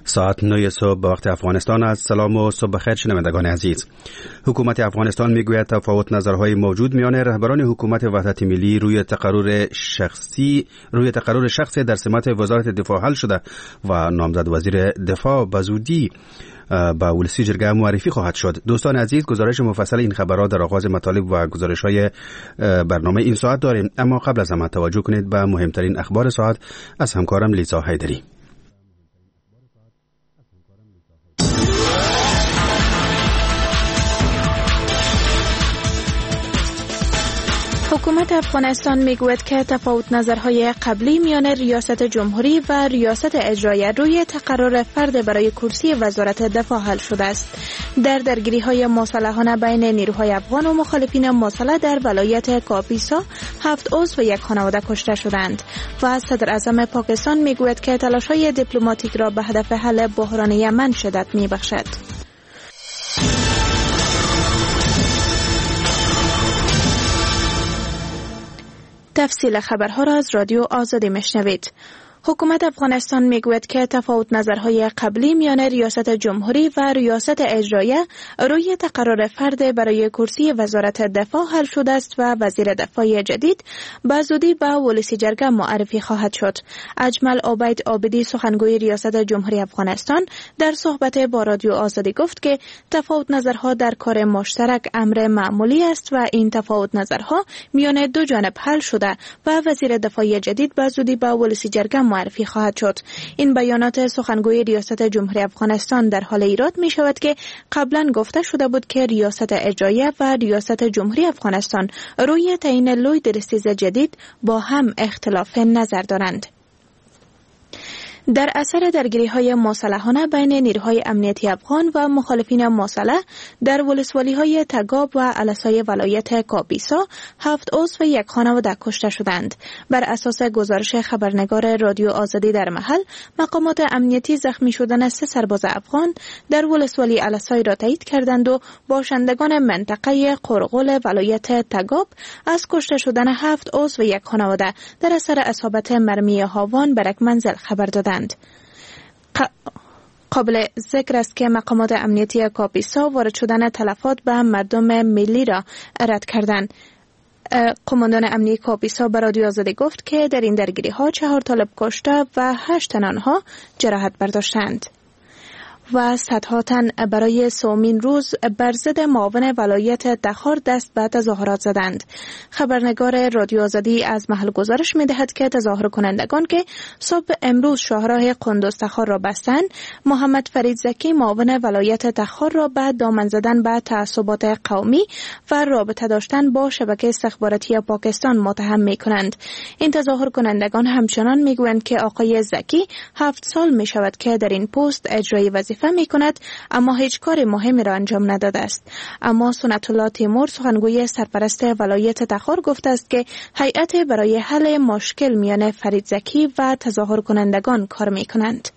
ساعت 9 صبح به وقت افغانستان است. سلام و صبح بخیر شنوندگان عزیز. حکومت افغانستان میگوید تفاوت نظرهای موجود میان رهبران حکومت وحدت ملی روی تقرر شخصی در سمت وزارت دفاع حل شده و نامزد وزیر دفاع به زودی با ولسی جرگه معرفی خواهد شد. دوستان عزیز، گزارش مفصل این خبرها در آغاز مطالب و گزارش‌های برنامه این ساعت داریم، اما قبل از همه توجه کنید به مهمترین اخبار ساعت از همکارم لیزا حیدری. حکومت افغانستان میگوید که تفاوت نظرهای قبلی میان ریاست جمهوری و ریاست اجرایه روی تقرر فرد برای کرسی وزارت دفاع حل شده است. درگیری‌های مسلحانه بین نیروهای افغان و مخالفین مسلح در ولایت کاپیسا 7 عضو و یک خانواده کشته شدند و صدر اعظم پاکستان میگوید که تلاش‌های دیپلماتیک را به هدف حل بحران یمن شدت میبخشد. تفصیل خبرها را از رادیو آزادی میشنوید. حکومت افغانستان میگوید که تفاوت نظرهای قبلی میان ریاست جمهوری و ریاست اجرایه روی تقرر فرد برای کرسی وزارت دفاع حل شده است و وزیر دفاع جدید به زودی به ولسی جرگه معرفی خواهد شد. اجمل عبید عابدی، سخنگوی ریاست جمهوری افغانستان، در صحبت با رادیو آزادی گفت که تفاوت نظرها در کار مشترک امر معمولی است و این تفاوت نظرها میان دو جانب حل شده و وزیر دفاع جدید به زودی به ولسی جرگه معرفی خواهد شد. این بیانات سخنگوی ریاست جمهوری افغانستان در حال ایراد می شود که قبلا گفته شده بود که ریاست اجرایه و ریاست جمهوری افغانستان روی تعیین لوی درستیز جدید با هم اختلاف نظر دارند. در اثر درگیری‌های مسلحانه بین نیروهای امنیتی افغان و مخالفین مسلح در ولسوالی‌های تگاب و علسای ولایت کاپیسا 7 عضو و یک خانواده کشته شدند. بر اساس گزارش خبرنگار رادیو آزادی در محل، مقامات امنیتی زخمی شدن 3 سرباز افغان در ولسوالی علسای را تایید کردند و باشندگان منطقه قرقل ولایت تگاب از کشته شدن 7 عضو و یک خانواده در اثر اصابت مرمی هاوان بر یک منزل خبر دادند. قابل ذکر است که مقامات امنیتی کاپیسا وارد شدن تلفات به مردم ملی را رد کردند. قماندان امنیتی کاپیسا به رادیو آزادی گفت که در این درگیری‌ها 4 طالب کشته و 8 تن آنها جراحت برداشتند و صدها تن برای 3مین روز بر ضد معاون ولایت تخار دست به تظاهرات زدند. خبرنگار رادیو آزادی از محل گزارش می‌دهد که تظاهر کنندگان که صبح امروز شاهراه قندوز تخار را بستند، محمد فرید زکی معاون ولایت تخار را به دامن زدن به تعصبات قومی و رابطه داشتن با شبکه استخباراتی پاکستان متهم می‌کنند. این تظاهر کنندگان همچنان می‌گویند که آقای زکی 7 سال می‌شود که در این پست اجرای وظیفه می کند، اما هیچ کار مهمی را انجام نداده است. اما سنت الله تیمور، سخنگوی سرپرست ولایت تخار، گفته است که هیئت برای حل مشکل میان فرید زکی و تظاهر کنندگان کار می کنند.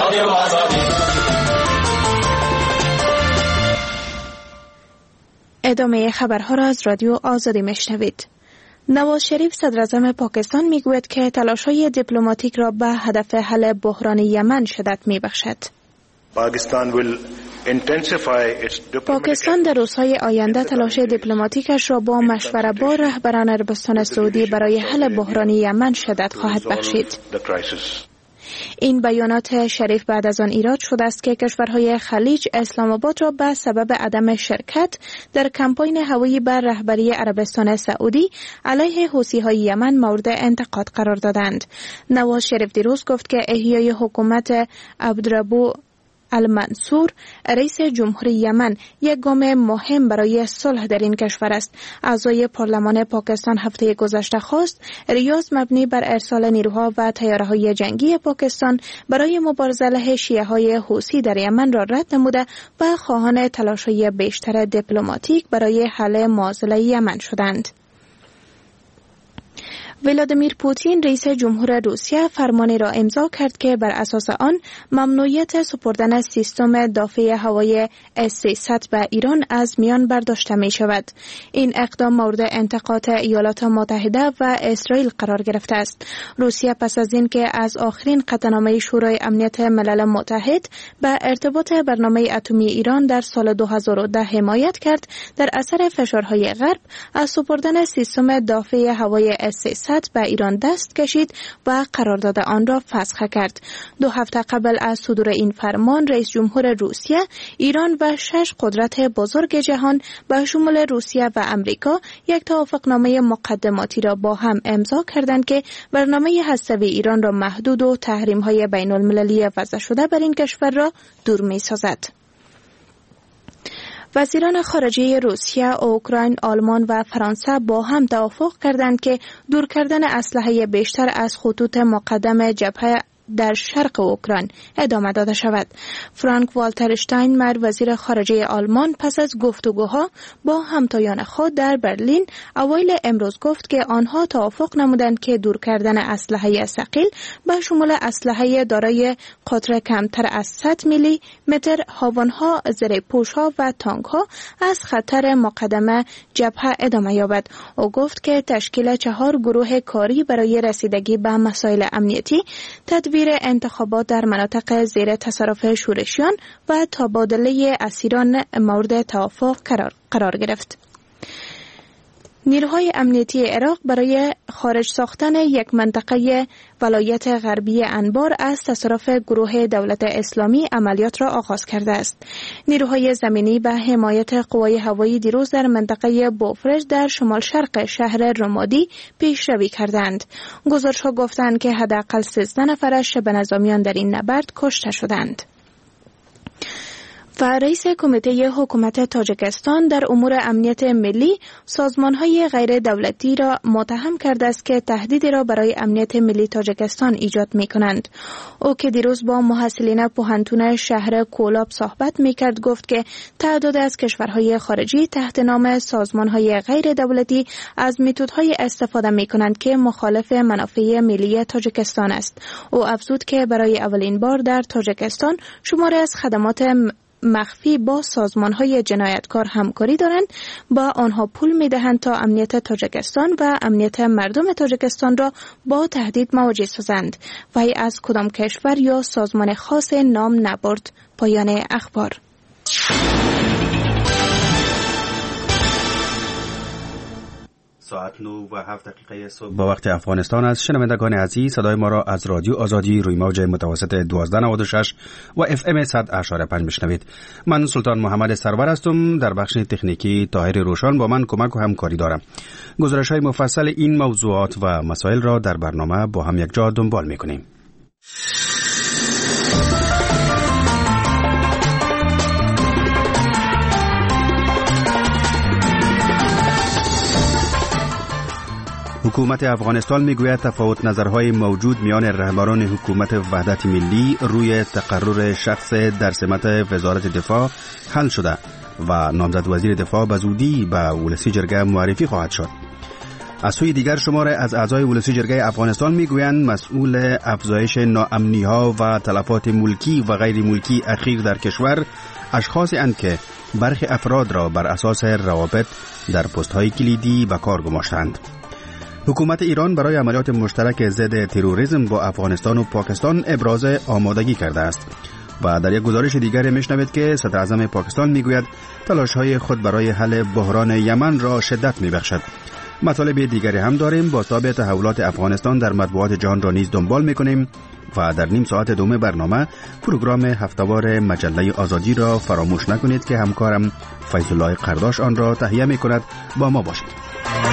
ادامه خبرها را از رادیو آزادی میشنوید. نواز شریف، صدر اعظم پاکستان، میگوید که تلاش‌های دیپلماتیک را به هدف حل بحران یمن شدت میبخشد. پاکستان در روزهای آینده تلاش دیپلماتیکش را با مشوره با رهبران عربستان سعودی برای حل بحران یمن شدت خواهد بخشید. این بیانات شریف بعد از آن ایراد شده است که کشورهای خلیج اسلام آباد را به سبب عدم شرکت در کمپاین هوایی بر رهبری عربستان سعودی علیه حوثی‌های یمن مورد انتقاد قرار دادند. نواز شریف دیروز گفت که احیای حکومت عبدالربو المنصور، رئیس جمهوری یمن، یک گام مهم برای صلح در این کشور است. اعضای پارلمان پاکستان هفته گذشته خواست ریاض مبنی بر ارسال نیروها و طیاره‌های جنگی پاکستان برای مبارزه علیه شیعه‌های حوثی در یمن را رد نموده و خواهان تلاش‌های بیشتر دیپلماتیک برای حل معضل یمن شدند. ولادیمیر پوتین رئیس جمهور روسیه فرمانی را امضا کرد که بر اساس آن ممنوعیت سپردن سیستم دافع هوایی S-300 به ایران از میان برداشته می شود. این اقدام مورد انتقاد ایالات متحده و اسرائیل قرار گرفته است. روسیه پس از این که از آخرین قطعنامه شورای امنیت ملل متحد به ارتباط برنامه اتمی ایران در سال 2010 حمایت کرد، در اثر فشارهای غرب از سپردن سیستم دافع هوایی S-300 به ایران دست کشید و قرارداد آن را فسخ کرد. 2 هفته قبل از صدور این فرمان، رئیس جمهور روسیه، ایران و 6 قدرت بزرگ جهان به شمول روسیه و امریکا یک توافقنامه مقدماتی را با هم امضا کردند که برنامه هسته‌ای ایران را محدود و تحریم‌های بین‌المللی وضع شده بر این کشور را دور می‌سازد. وزیران خارجه روسیه، اوکراین، آلمان و فرانسه با هم توافق کردند که دور کردن اسلحه بیشتر از خطوط مقدم جبهه در شرق اوکراین ادامه داده شود. فرانک والتر اشتاینمایر، وزیر خارجه آلمان، پس از گفتگوها با همتایان خود در برلین اوایل امروز گفت که آنها توافق نمودند که دور کردن اسلحه ثقیل به شمول اسلحه دارای قطر کمتر از 100 میلی متر، هاوانها، زره‌پوش‌ها و تانک‌ها از خطر مقدم جبهه ادامه یابد. او گفت که تشکیل 4 گروه کاری برای رسیدگی به مسائل امنیتی، تدبیر انتخابات در مناطق زیر تصرف شورشیان و تبادله اسیران مورد توافق قرار گرفت. نیروهای امنیتی عراق برای خارج ساختن یک منطقه ولایت غربی انبار از تصرف گروه دولت اسلامی عملیات را آغاز کرده است. نیروهای زمینی به حمایت قوای هوایی دیروز در منطقه بوفرج در شمال شرق شهر رمادی پیشروی کردند. گزارش‌ها گفتند که حداقل 13 نفر از شبه نظامیان در این نبرد کشته شدند. و رئیس کمیته حکومت تاجیکستان در امور امنیت ملی سازمان‌های غیر دولتی را متهم کرده است که تهدیدی را برای امنیت ملی تاجیکستان ایجاد می‌کنند. او که دیروز با محصلین پوهنتون شهر کولاب صحبت می‌کرد گفت که تعداد از کشورهای خارجی تحت نام سازمان‌های غیر دولتی از متدهای استفاده می‌کنند که مخالف منافع ملی تاجیکستان است. او افزود که برای اولین بار در تاجیکستان شماری از خدمات مخفی با سازمان‌های جنایتکار همکاری دارند، با آنها پول می‌دهند تا امنیت تاجیکستان و امنیت مردم تاجیکستان را با تهدید مواجه سازند. وی از کدام کشور یا سازمان خاص نام نبرد. پایان اخبار. ساعت 9:07 صبح با وقت افغانستان است. شنوندگان عزیز، صدای ما را از رادیو آزادی روی موج متوسط 1296 و FM 100.5 میشنوید. من سلطان محمد سرور هستم. در بخش تکنیکی طاهر روشن با من کمک و همکاری دارم. گزارش‌های مفصل این موضوعات و مسائل را در برنامه با هم یک جا دنبال می‌کنیم. حکومت افغانستان میگوید تفاوت نظرهای موجود میان رهبران حکومت وحدت ملی روی تقرر شخص در سمت وزارت دفاع حل شده و نامزد وزیر دفاع به زودی به ولسی جرگه معرفی خواهد شد. از سوی دیگر شماره از اعضای ولسی جرگه افغانستان میگویند مسئول افزایش ناامنی‌ها و تلفات ملکی و غیر ملکی اخیر در کشور اشخاصی اند که برخی افراد را بر اساس روابط در پست‌های کلیدی به کار گماشتند. حکومت ایران برای عملیات مشترک ضد تروریسم با افغانستان و پاکستان ابراز آمادگی کرده است و در یک گزارش دیگر میشنوید که صدر اعظم پاکستان میگوید تلاش‌های خود برای حل بحران یمن را شدت میبخشد. مطالب دیگری هم داریم. با تابع تحولات افغانستان در مطبوعات جهان را نیز دنبال میکنیم و در نیم ساعت دوم برنامه پروگرام هفته‌وار مجله آزادی را فراموش نکنید که همکارم فیض الله قرداش آن را تهیه میکند. با ما باشید.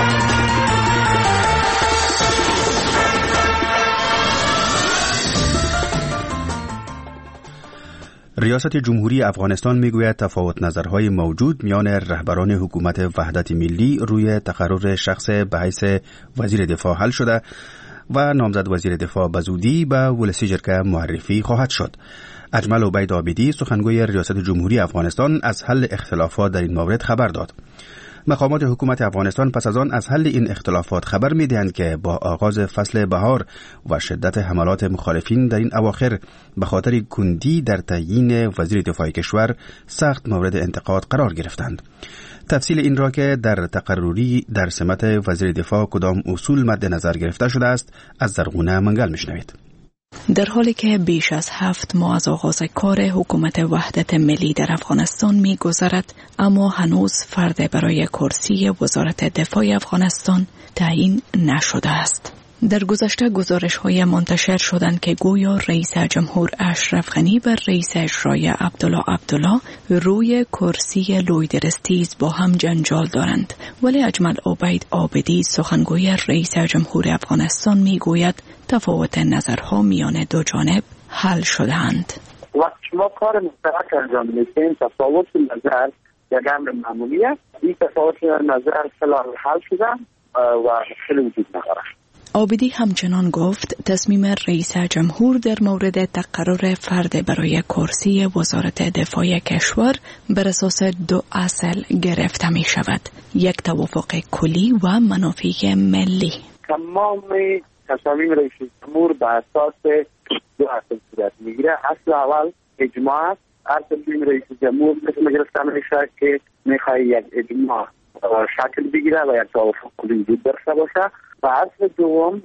ریاست جمهوری افغانستان میگوید تفاوت نظرهای موجود میان رهبران حکومت وحدت ملی روی تقرر شخص به حیث وزیر دفاع حل شده و نامزد وزیر دفاع به زودی به ولسی جرگه معرفی خواهد شد. اجمل عبید عابدی، سخنگوی ریاست جمهوری افغانستان، از حل اختلافات در این مورد خبر داد. مقامات حکومت افغانستان پس از آن از حل این اختلافات خبر می‌دهند که با آغاز فصل بهار و شدت حملات مخالفین در این اواخر به خاطر کندی در تعیین وزیر دفاع کشور سخت مورد انتقاد قرار گرفتند. تفصیل این را که در تقرری در سمت وزیر دفاع کدام اصول مد نظر گرفته شده است از زرغونه منگل میشنوید. در حالی که بیش از 7 ماه از آغاز کار حکومت وحدت ملی در افغانستان می گذرد، اما هنوز فرد برای کرسی وزارت دفاع افغانستان تعیین نشده است. در گذشته گزارش‌های منتشر شدند که گویا رئیس جمهور اشرف غنی و رئیس اجرایی عبدالله روی کرسی لویدرستیز با هم جنجال دارند، ولی اجمل عبید عابدی سخنگوی رئیس جمهور افغانستان میگوید تفاوت نظرها میان دو جانب حل شده‌اند. وقتی ما کار مشترک انجام میدیم تفاوت نظر یک امر معمولی است. این تفاوت نظر فعلا حل شده و خیلی وجود نداره. عابدی همچنان گفت تصمیم رئیس جمهور در مورد تقرر فرد برای کرسی وزارت دفاع کشور بر اساس 2 اصل گرفته می شود: یک توافق کلی و منافع ملی. تمام تصامیم رئیس جمهور بر اساس 2 اصل صورت میگیره. اصل اول اجماع است. اصل رئیس جمهور تصمیم گرفته میشه که میخواد یک اجماع شکل بگیره و یک توافق کلی وجود داشته باشه. و اصل دوم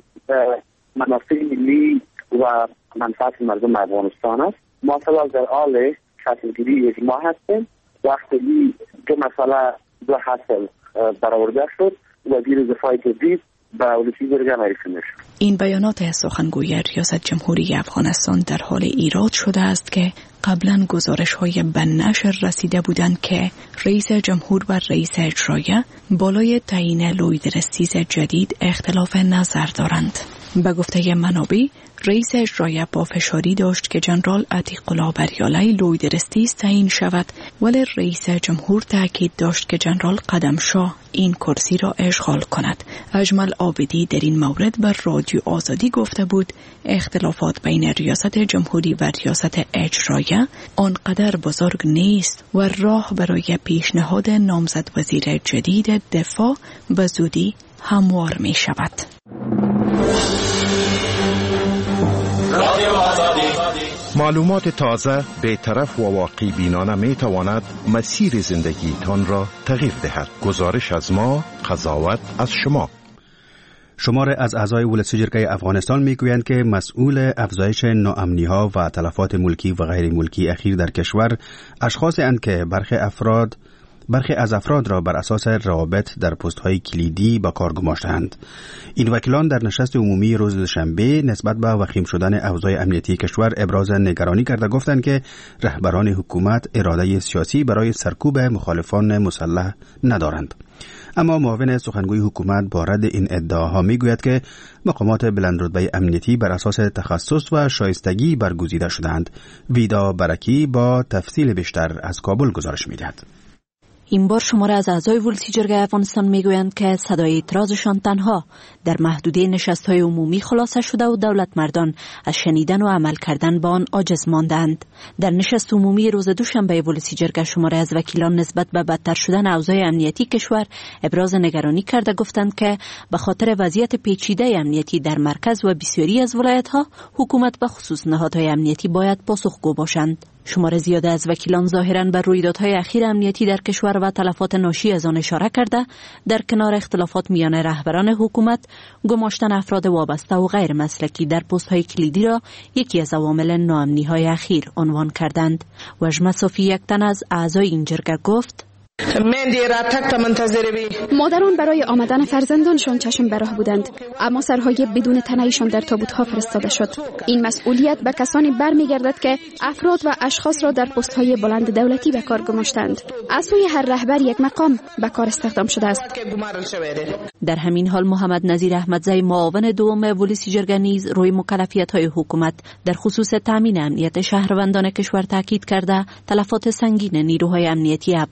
منافع ملی و منفعت مردم افغانستان است. ما فعلا در حال شکلگیری اجماع هستیم. وقتی دو مسئله 2 اصل برآورده شد، وزیر دفاع جدید به ولسی جرگه معرفی میشه. این بیانات سخنگوی ریاست جمهوری افغانستان در حال ایراد شده است که قبلا گزارش‌های به نشر رسیده بودند که رئیس جمهور و رئیس اجرایی بالای تعیین لویدرستیز جدید اختلاف نظر دارند. به گفته منابع، رئیس اجرایی پافشاری داشت که جنرال عتیق‌الله بریالی لویدرستیز تعیین شود، ولی رئیس جمهور تاکید داشت که جنرال قدمشاه این کرسی را اشغال کند. اجمل عابدی در این مورد بر رادیو آزادی گفته بود اختلافات بین ریاست جمهوری و ریاست اجرایی آنقدر بزرگ نیست و راه برای پیشنهاد نامزد وزیر جدید دفاع به زودی هموار می شود. معلومات تازه، بی‌طرف و واقع بینانه می تواند مسیر زندگی تان را تغییر دهد. گزارش از ما، قضاوت از شما. شمار از اعضای ولسی جرگه افغانستان میگویند که مسئول افزایش ناامنی‌ها و تلفات ملکی و غیر ملکی اخیر در کشور اشخاصی اند که برخی از افراد را بر اساس روابط در پست‌های کلیدی به کار گماشته‌اند. این وکیلان در نشست عمومی روز دوشنبه نسبت به وخیم شدن اوضاع امنیتی کشور ابراز نگرانی کرده گفتند که رهبران حکومت اراده سیاسی برای سرکوب مخالفان مسلح ندارند. اما معاون سخنگوی حکومت با رد این ادعاها میگوید که مقامات بلندرتبه امنیتی بر اساس تخصص و شایستگی برگزیده شدند. ویدا برکی با تفصیل بیشتر از کابل گزارش می‌دهد. این بار شماره از اعضای ولسی جرگه افغانستان میگویند که صدای اعتراضشان تنها در محدوده نشست‌های عمومی خلاصه شده و دولت مردان از شنیدن و عمل کردن با آن عاجز ماندند. در نشست عمومی روز دوشنبه ولسی جرگه شماره از وکیلان نسبت به بدتر شدن اوضاع امنیتی کشور ابراز نگرانی کرده گفتند که به خاطر وضعیت پیچیده امنیتی در مرکز و بسیاری از ولایت‌ها حکومت به خصوص نهادهای امنیتی باید پاسخگو باشند. شمار زیاده از وکیلان ظاهراً بر رویدادهای اخیر امنیتی در کشور و تلفات ناشی از آن اشاره کرده در کنار اختلافات میان رهبران حکومت گماشتن افراد وابسته و غیر مسلکی در پست‌های کلیدی را یکی از عوامل ناامنی‌های اخیر عنوان کردند. وجمه صافی یک تن از اعضای این جرگه گفت مادران برای آمدن فرزندانشان چشم به راه بودند، اما سرهای بدون تنهایشان در تابوت‌ها فرستاده شد. این مسئولیت به کسانی برمیگردد که افراد و اشخاص را در پست‌های بلند دولتی به کار گماشتند. از سوی هر رهبر یک مقام به کار استخدام شده است. در همین حال محمد نظیر احمدزی معاون دوم ولسی جرگه نیز روی مکلفیت‌های حکومت در خصوص تامین امنیت شهروندان کشور تاکید کرده تلفات سنگین نیروهای امنیتی افغان را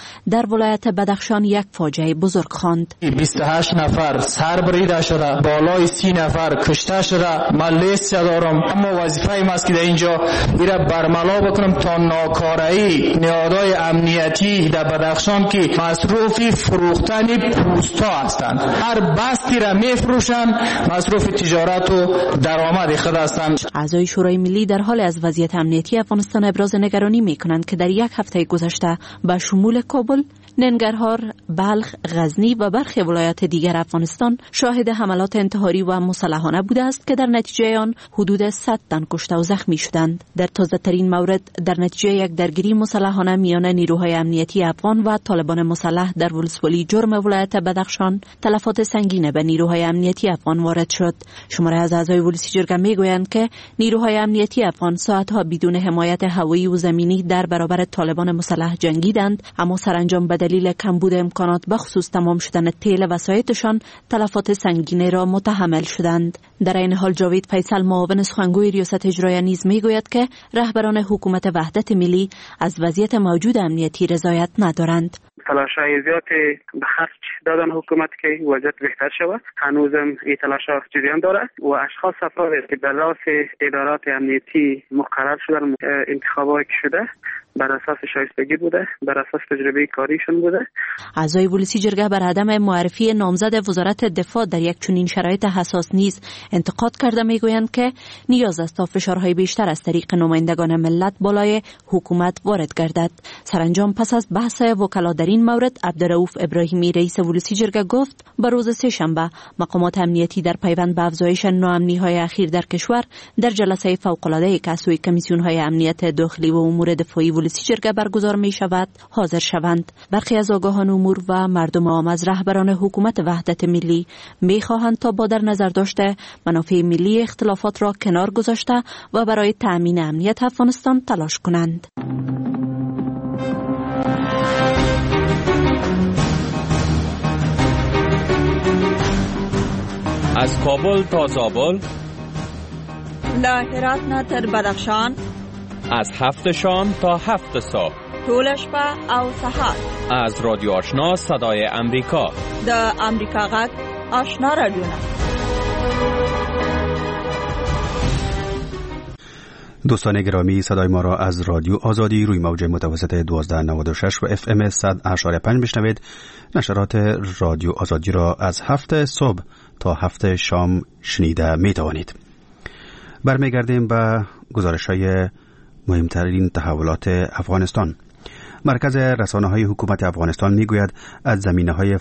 در ولایت بدخشان یک فاجعه بزرگ خواند. 28 نفر سر بریده شده، بالای 30 نفر کشته شده. من لیست دارم، اما وظیفه این است که در اینجا ایره برملا بکنم تا ناکارایی نهادهای امنیتی در بدخشان که مصروف فروختن پوستا هستند، هر بستی را میفروشند، مصروف تجارت و درآمد خود هستند. اعضای شورای ملی در حال از وضعیت امنیتی افغانستان ابراز نگرانی میکنند که در یک هفته گذشته به شمول کابل، ننگرهار، بلخ، غزنی و برخی ولایات دیگر افغانستان شاهد حملات انتحاری و مسلحانه بوده است که در نتیجه آن حدود 100 تن کشته و زخمی شدند. در تازه ترین مورد در نتیجه یک درگیری مسلحانه میان نیروهای امنیتی افغان و طالبان مسلح در ولسوالی جرم ولایت بدخشان تلفات سنگین به نیروهای امنیتی افغان وارد شد. شماره از اعضای ولسی جرگه میگویند که نیروهای امنیتی افغان ساعتها بدون حمایت هوایی و زمینی در برابر طالبان مسلح جنگیدند، اما سرانجام به دلیل کمبود امکانات بخصوص تمام شدن تیل وسایطشان تلفات سنگین را متحمل شدند. در این حال جاوید فیصل معاون سخنگوی ریاست اجرایی نیز میگوید که رهبران حکومت وحدت ملی از وضعیت موجود امنیتی رضایت ندارند. تلاش‌های زیاد به خرج دادن حکومت که وضعیت بهتر شود، هنوزم این تلاش‌ها جریان دارد و اشخاص افرادی که به راس ادارات امنیتی مقرر شدن، انتخابات شده بر اساس شایستگی بوده، بر اساس تجربه کاریشون بوده. اعضای ولسی جرگه بر عدم معرفی نامزد وزارت دفاع در یک چنین شرایط حساس نیز انتقاد کرده میگویند که نیاز است تا فشارهای بیشتر از طریق نمایندگان ملت بالای حکومت وارد گردد. سرانجام پس از بحث وکلا در این مورد، عبدالرؤوف ابراهیمی رئیس ولسی جرگه گفت به روز سه‌شنبه مقامات امنیتی در پیوند به افزایش ناامنی‌های اخیر در کشور در جلسه فوق‌العاده که از سوی کمیسیون‌های امنیت داخلی و امور دفاعی ولسی جرگه برگزار می شود حاضر شوند. برخی از آگاهان امور و مردم عام از رهبران حکومت وحدت ملی می خواهند تا با در نظر داشته منافع ملی اختلافات را کنار گذاشته و برای تأمین امنیت افغانستان تلاش کنند. از کابل تا زابل، له هرات نه تر بدخشان، از 7 شام تا 7 صبح، ټول شپه او سهار، از رادیو آشنا صدای امریکا، د امریکا غږ آشنا رادیو. دوستان گرامی، صدای ما را از رادیو آزادی روی موج متوسط 1296 و FM 100.5 بشنوید. نشرات رادیو آزادی را از 7 صبح تا 7 شام شنیده می توانید. برمیگردیم به گزارش‌های مهمترین تحولات افغانستان. مرکز رسانه‌های حکومت افغانستان میگوید از زمینه‌های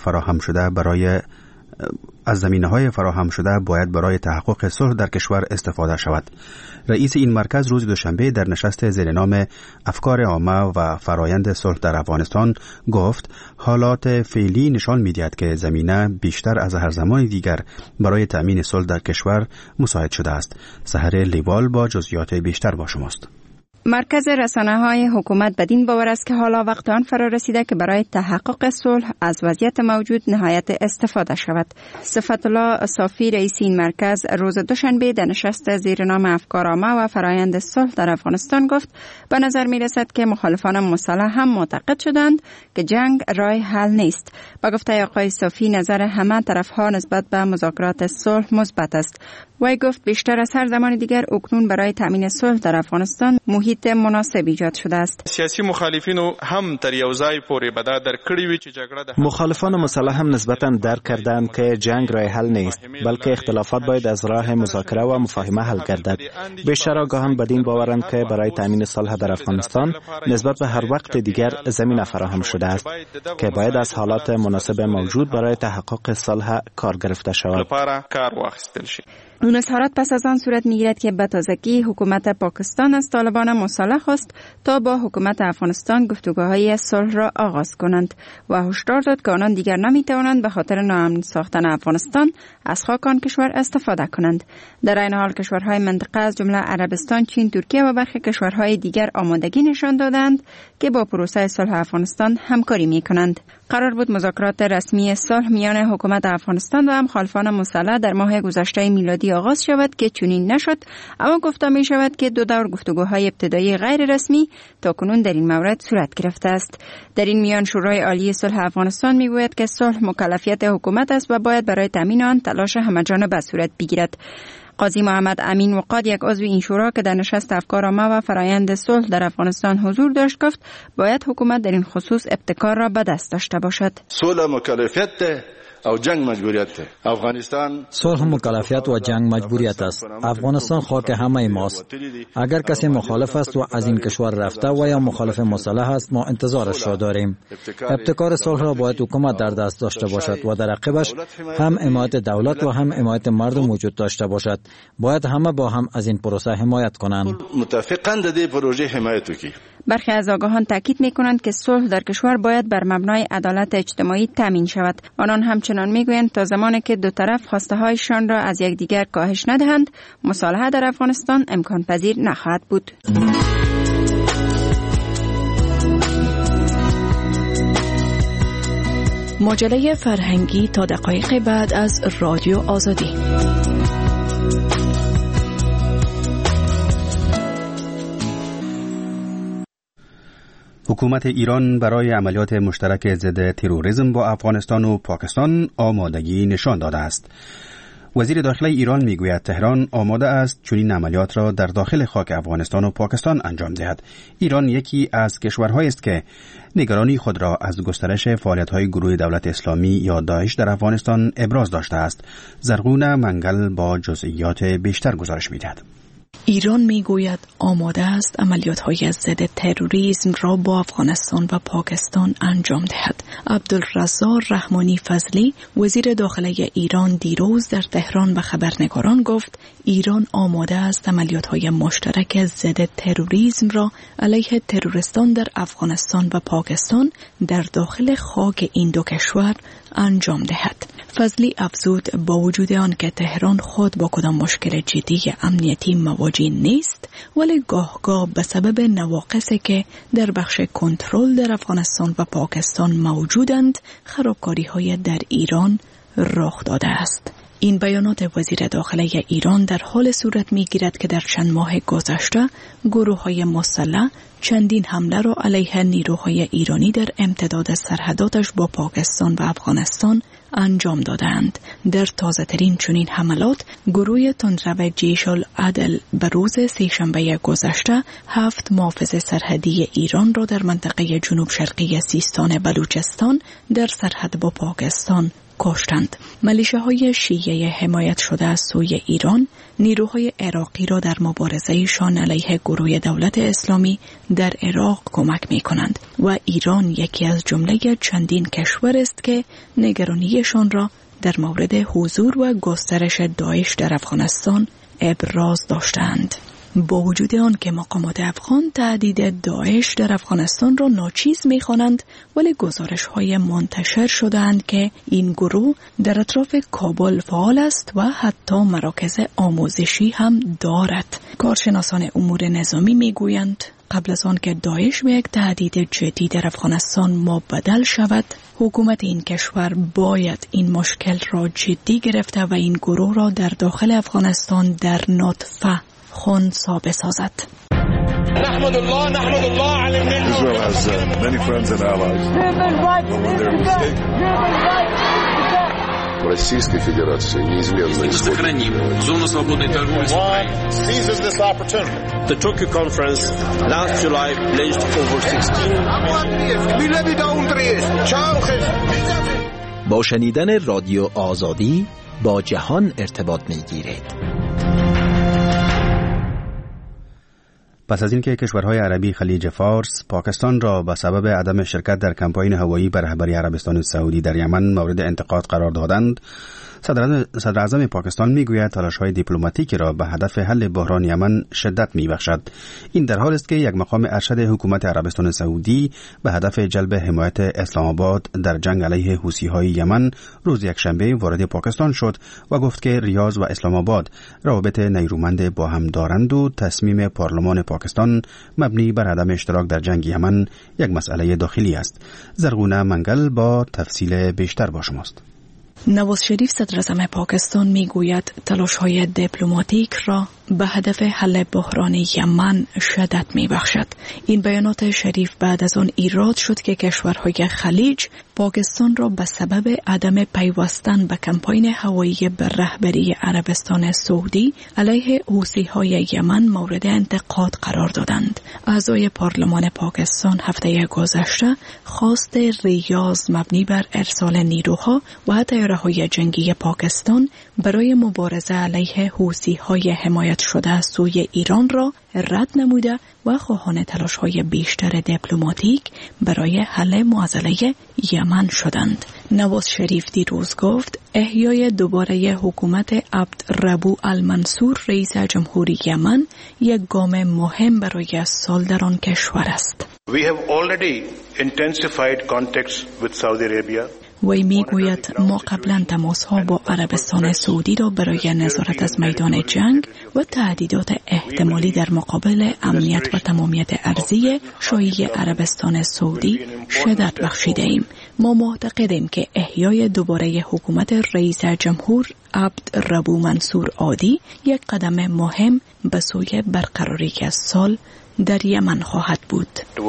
فراهم شده باید برای تحقق صلح در کشور استفاده شود. رئیس این مرکز روز دوشنبه در نشست زیر نام افکار عامه و فرایند صلح در افغانستان گفت حالات فعلی نشان می‌دهد که زمینه بیشتر از هر زمان دیگر برای تأمین صلح در کشور مساعد شده است. سحر لیوال با جزئیات بیشتر با شماست. مرکز رسانه‌های حکومت بدین باور است که حالا وقت آن فرا رسیده که برای تحقق صلح از وضعیت موجود نهایت استفاده شود. صفت الله صافی رئیس این مرکز روز دوشنبه در نشست زیر نام افکار عامه و فرایند صلح در افغانستان گفت به نظر می رسد که مخالفان مسلح هم معتقد شدند که جنگ راه حل نیست. با گفته آقای صافی نظر همه طرف‌ها نسبت به مذاکرات صلح مثبت است. وی گفت بیشتر از هر زمان دیگر اکنون برای تامین صلح در افغانستان محیط مناسب ایجاد شده است. سیاسی مخالفینو هم تر یو ځای پورې بدا درکړی وی چې جګړه د مخالفان مسلح هم نسبتا درک کردند که جنگ راه حل نیست، بلکه اختلافات باید از راه مذاکره و مفاهمه حل گردد. بیشتر آگاهان بدین باورند که برای تامین صلح در افغانستان نسبت به هر وقت دیگر زمینه فراهم شده است که باید از حالات مناسب موجود برای تحقق صلح کار گرفته شود. اون اظهارات پس از آن صورت میگیرد که به تازگی حکومت پاکستان از طالبان مسلح خواست تا با حکومت افغانستان گفتگوهای صلح را آغاز کنند و هشدار داد که آنان دیگر نمیتوانند به خاطر ناامن ساختن افغانستان از خاک آن کشور استفاده کنند. در این حال کشورهای منطقه از جمله عربستان، چین، ترکیه و برخی کشورهای دیگر آمادگی نشان دادند که با پروسه صلح افغانستان همکاری میکنند. قرار بود مذاکرات رسمی صلح میان حکومت افغانستان و مخالفان مسلح در ماه گذشته میلادی جدی آغاز شود که چنین نشد، اما گفته می شود که 2 دور گفتگوهای ابتدایی غیر رسمی تاکنون در این مورد صورت گرفته است. در این میان شورای عالی صلح افغانستان می گوید که صلح مکلفیت حکومت است و باید برای تامین آن تلاش همه‌جانبه صورت بگیرد. قاضی محمد امین وقاد، یک عضو این شورا که در نشست افکار عامه و فرایند صلح در افغانستان حضور داشت، گفت باید حکومت در این خصوص ابتکار را به دست داشته باشد. صلح مکلفیت او جنگ مجبوریت افغانستان. صلح مکلفیت و جنگ مجبوریت است. افغانستان خاک همه ماست. اگر کسی مخالف است و از این کشور رفته و یا مخالف مصالحه است، ما انتظارش را داریم. ابتکار صلح را باید حکومت در دست داشته باشد و در عقبش هم حمایت دولت و هم حمایت مردم وجود داشته باشد. باید همه با هم از این پروسه حمایت کنند. متفقاً در این پروژه حمایت وکړي. برخی از آگاهان تاکید می‌کنند که صلح در کشور باید بر مبنای عدالت اجتماعی تامین شود. آنان همچنان می‌گویند تا زمانی که دو طرف خواسته‌هایشان را از یکدیگر کاهش ندهند، مصالحه در افغانستان امکان پذیر نخواهد بود. مجله فرهنگی تا دقایق بعد از رادیو آزادی. حکومت ایران برای عملیات مشترک ضد تروریسم با افغانستان و پاکستان آمادگی نشان داده است. وزیر داخلی ایران میگوید تهران آماده است چنین عملیات را در داخل خاک افغانستان و پاکستان انجام دهد. ایران یکی از کشورهایی است که نگرانی خود را از گسترش فعالیت‌های گروه دولت اسلامی یا داعش در افغانستان ابراز داشته است. زرغونه منگل با جزئیات بیشتر گزارش می‌دهد. ایران میگوید آماده است عملیات‌های ضد تروریسم را با افغانستان و پاکستان انجام دهد. عبدالرزاق رحمانی فضلی، وزیر داخلی ایران، دیروز در تهران به خبرنگاران گفت ایران آماده است عملیات‌های مشترک ضد تروریسم را علیه تروریستان در افغانستان و پاکستان در داخل خاک این دو کشور انجام دهد. فضلی افزود با وجود آن که تهران خود با کدام مشکل جدی امنیتی مواجه نیست، ولی گاه به سبب نواقصی که در بخش کنترل در افغانستان و پاکستان موجودند، خرابکاری‌های در ایران رخ داده است. این بیانات وزیر داخلی ایران در حال صورت می‌گیرد که در چند ماه گذشته گروه‌های مسلح چندین حمله را علیه نیروهای ایرانی در امتداد سرحداتش با پاکستان و افغانستان انجام دادند. در تازه‌ترین چنین حملات گروه تندرو جیش العدل به روز سه‌شنبه گذشته 7 محافظ سرحدی ایران را در منطقه جنوب شرقی سیستان بلوچستان در سرحد با پاکستان کشتند. ملیشه‌های شیعه حمایت شده از سوی ایران نیروهای عراقی را در مبارزه‌شان علیه گروه دولت اسلامی در عراق کمک می‌کنند و ایران یکی از جمله چندین کشور است که نگرانیشان را در مورد حضور و گسترش داعش در افغانستان ابراز داشتند. با وجود آن که مقامات افغان تهدید داعش در افغانستان را ناچیز می‌خوانند، ولی گزارش‌های منتشر شده‌اند که این گروه در اطراف کابل فعال است و حتی مراکز آموزشی هم دارد. کارشناسان امور نظامی می‌گویند قبل از آن که داعش به یک تهدید جدی در افغانستان مبدل شود، حکومت این کشور باید این مشکل را جدی گرفته و این گروه را در داخل افغانستان در نطفه خنثی بسازد. نحمد الله علی Israel has many friends and allies. Российской Федерации неизменно сохраним зону свободной торговли с Украиной. Seizes this opportunity. The Tokyo conference last July pledged over 16 با شنیدن رادیو آزادی با جهان ارتباط می‌گیرید. پس از اینکه کشورهای عربی خلیج فارس پاکستان را به سبب عدم شرکت در کمپاین هوایی به رهبری عربستان سعودی در یمن مورد انتقاد قرار دادند، صدر اعظم پاکستان میگوید تلاش‌های دیپلماتیکی را به هدف حل بحران یمن شدت میبخشد. این در حال است که یک مقام ارشد حکومت عربستان سعودی به هدف جلب حمایت اسلام آباد در جنگ علیه حوثی‌های یمن روز یکشنبه وارد پاکستان شد و گفت که ریاض و اسلام آباد روابط نیرومند با هم دارند و تصمیم پارلمان پاکستان مبنی بر عدم اشتراک در جنگ یمن یک مسئله داخلی است. زرغونه منگل با تفصیل بیشتر با شماست. نواز شریف صدر اعظم پاکستان میگوید تلاش‌های دیپلماتیک را به هدف حل بحران یمن شدت میبخشد. این بیانات شریف بعد از آن ایراد شد که کشورهای خلیج پاکستان را به سبب عدم پیوستن به کمپاین هوایی به رهبری عربستان سعودی علیه حوثی‌های یمن مورد انتقاد قرار دادند. اعضای پارلمان پاکستان هفته گذشته خواست ریاض مبنی بر ارسال نیروها و طیاره‌های جنگی پاکستان برای مبارزه علیه حوثی‌های حمایت شده از سوی ایران را رد نموده و خواهان تلاش‌های بیشتر دیپلماتیک برای حل معضله یمن شدند. نواز شریف دیروز گفت احیای دوباره حکومت عبدالربو المنصور رئیس جمهوری یمن یک گام مهم برای سال در آن کشور است. We have already intensified contacts with Saudi Arabia. وی میگوید ما قبلا تماس‌ها با عربستان سعودی را برای نظارت از میدان جنگ و تهدیدات احتمالی در مقابل امنیت و تمامیت ارضی شایع عربستان سعودی شدت بخشیده ایم. ما معتقدیم که احیای دوباره حکومت رئیس جمهور عبدالربو منصور عادی یک قدم مهم به سوی برقراری صلح در یمن خواهد بود.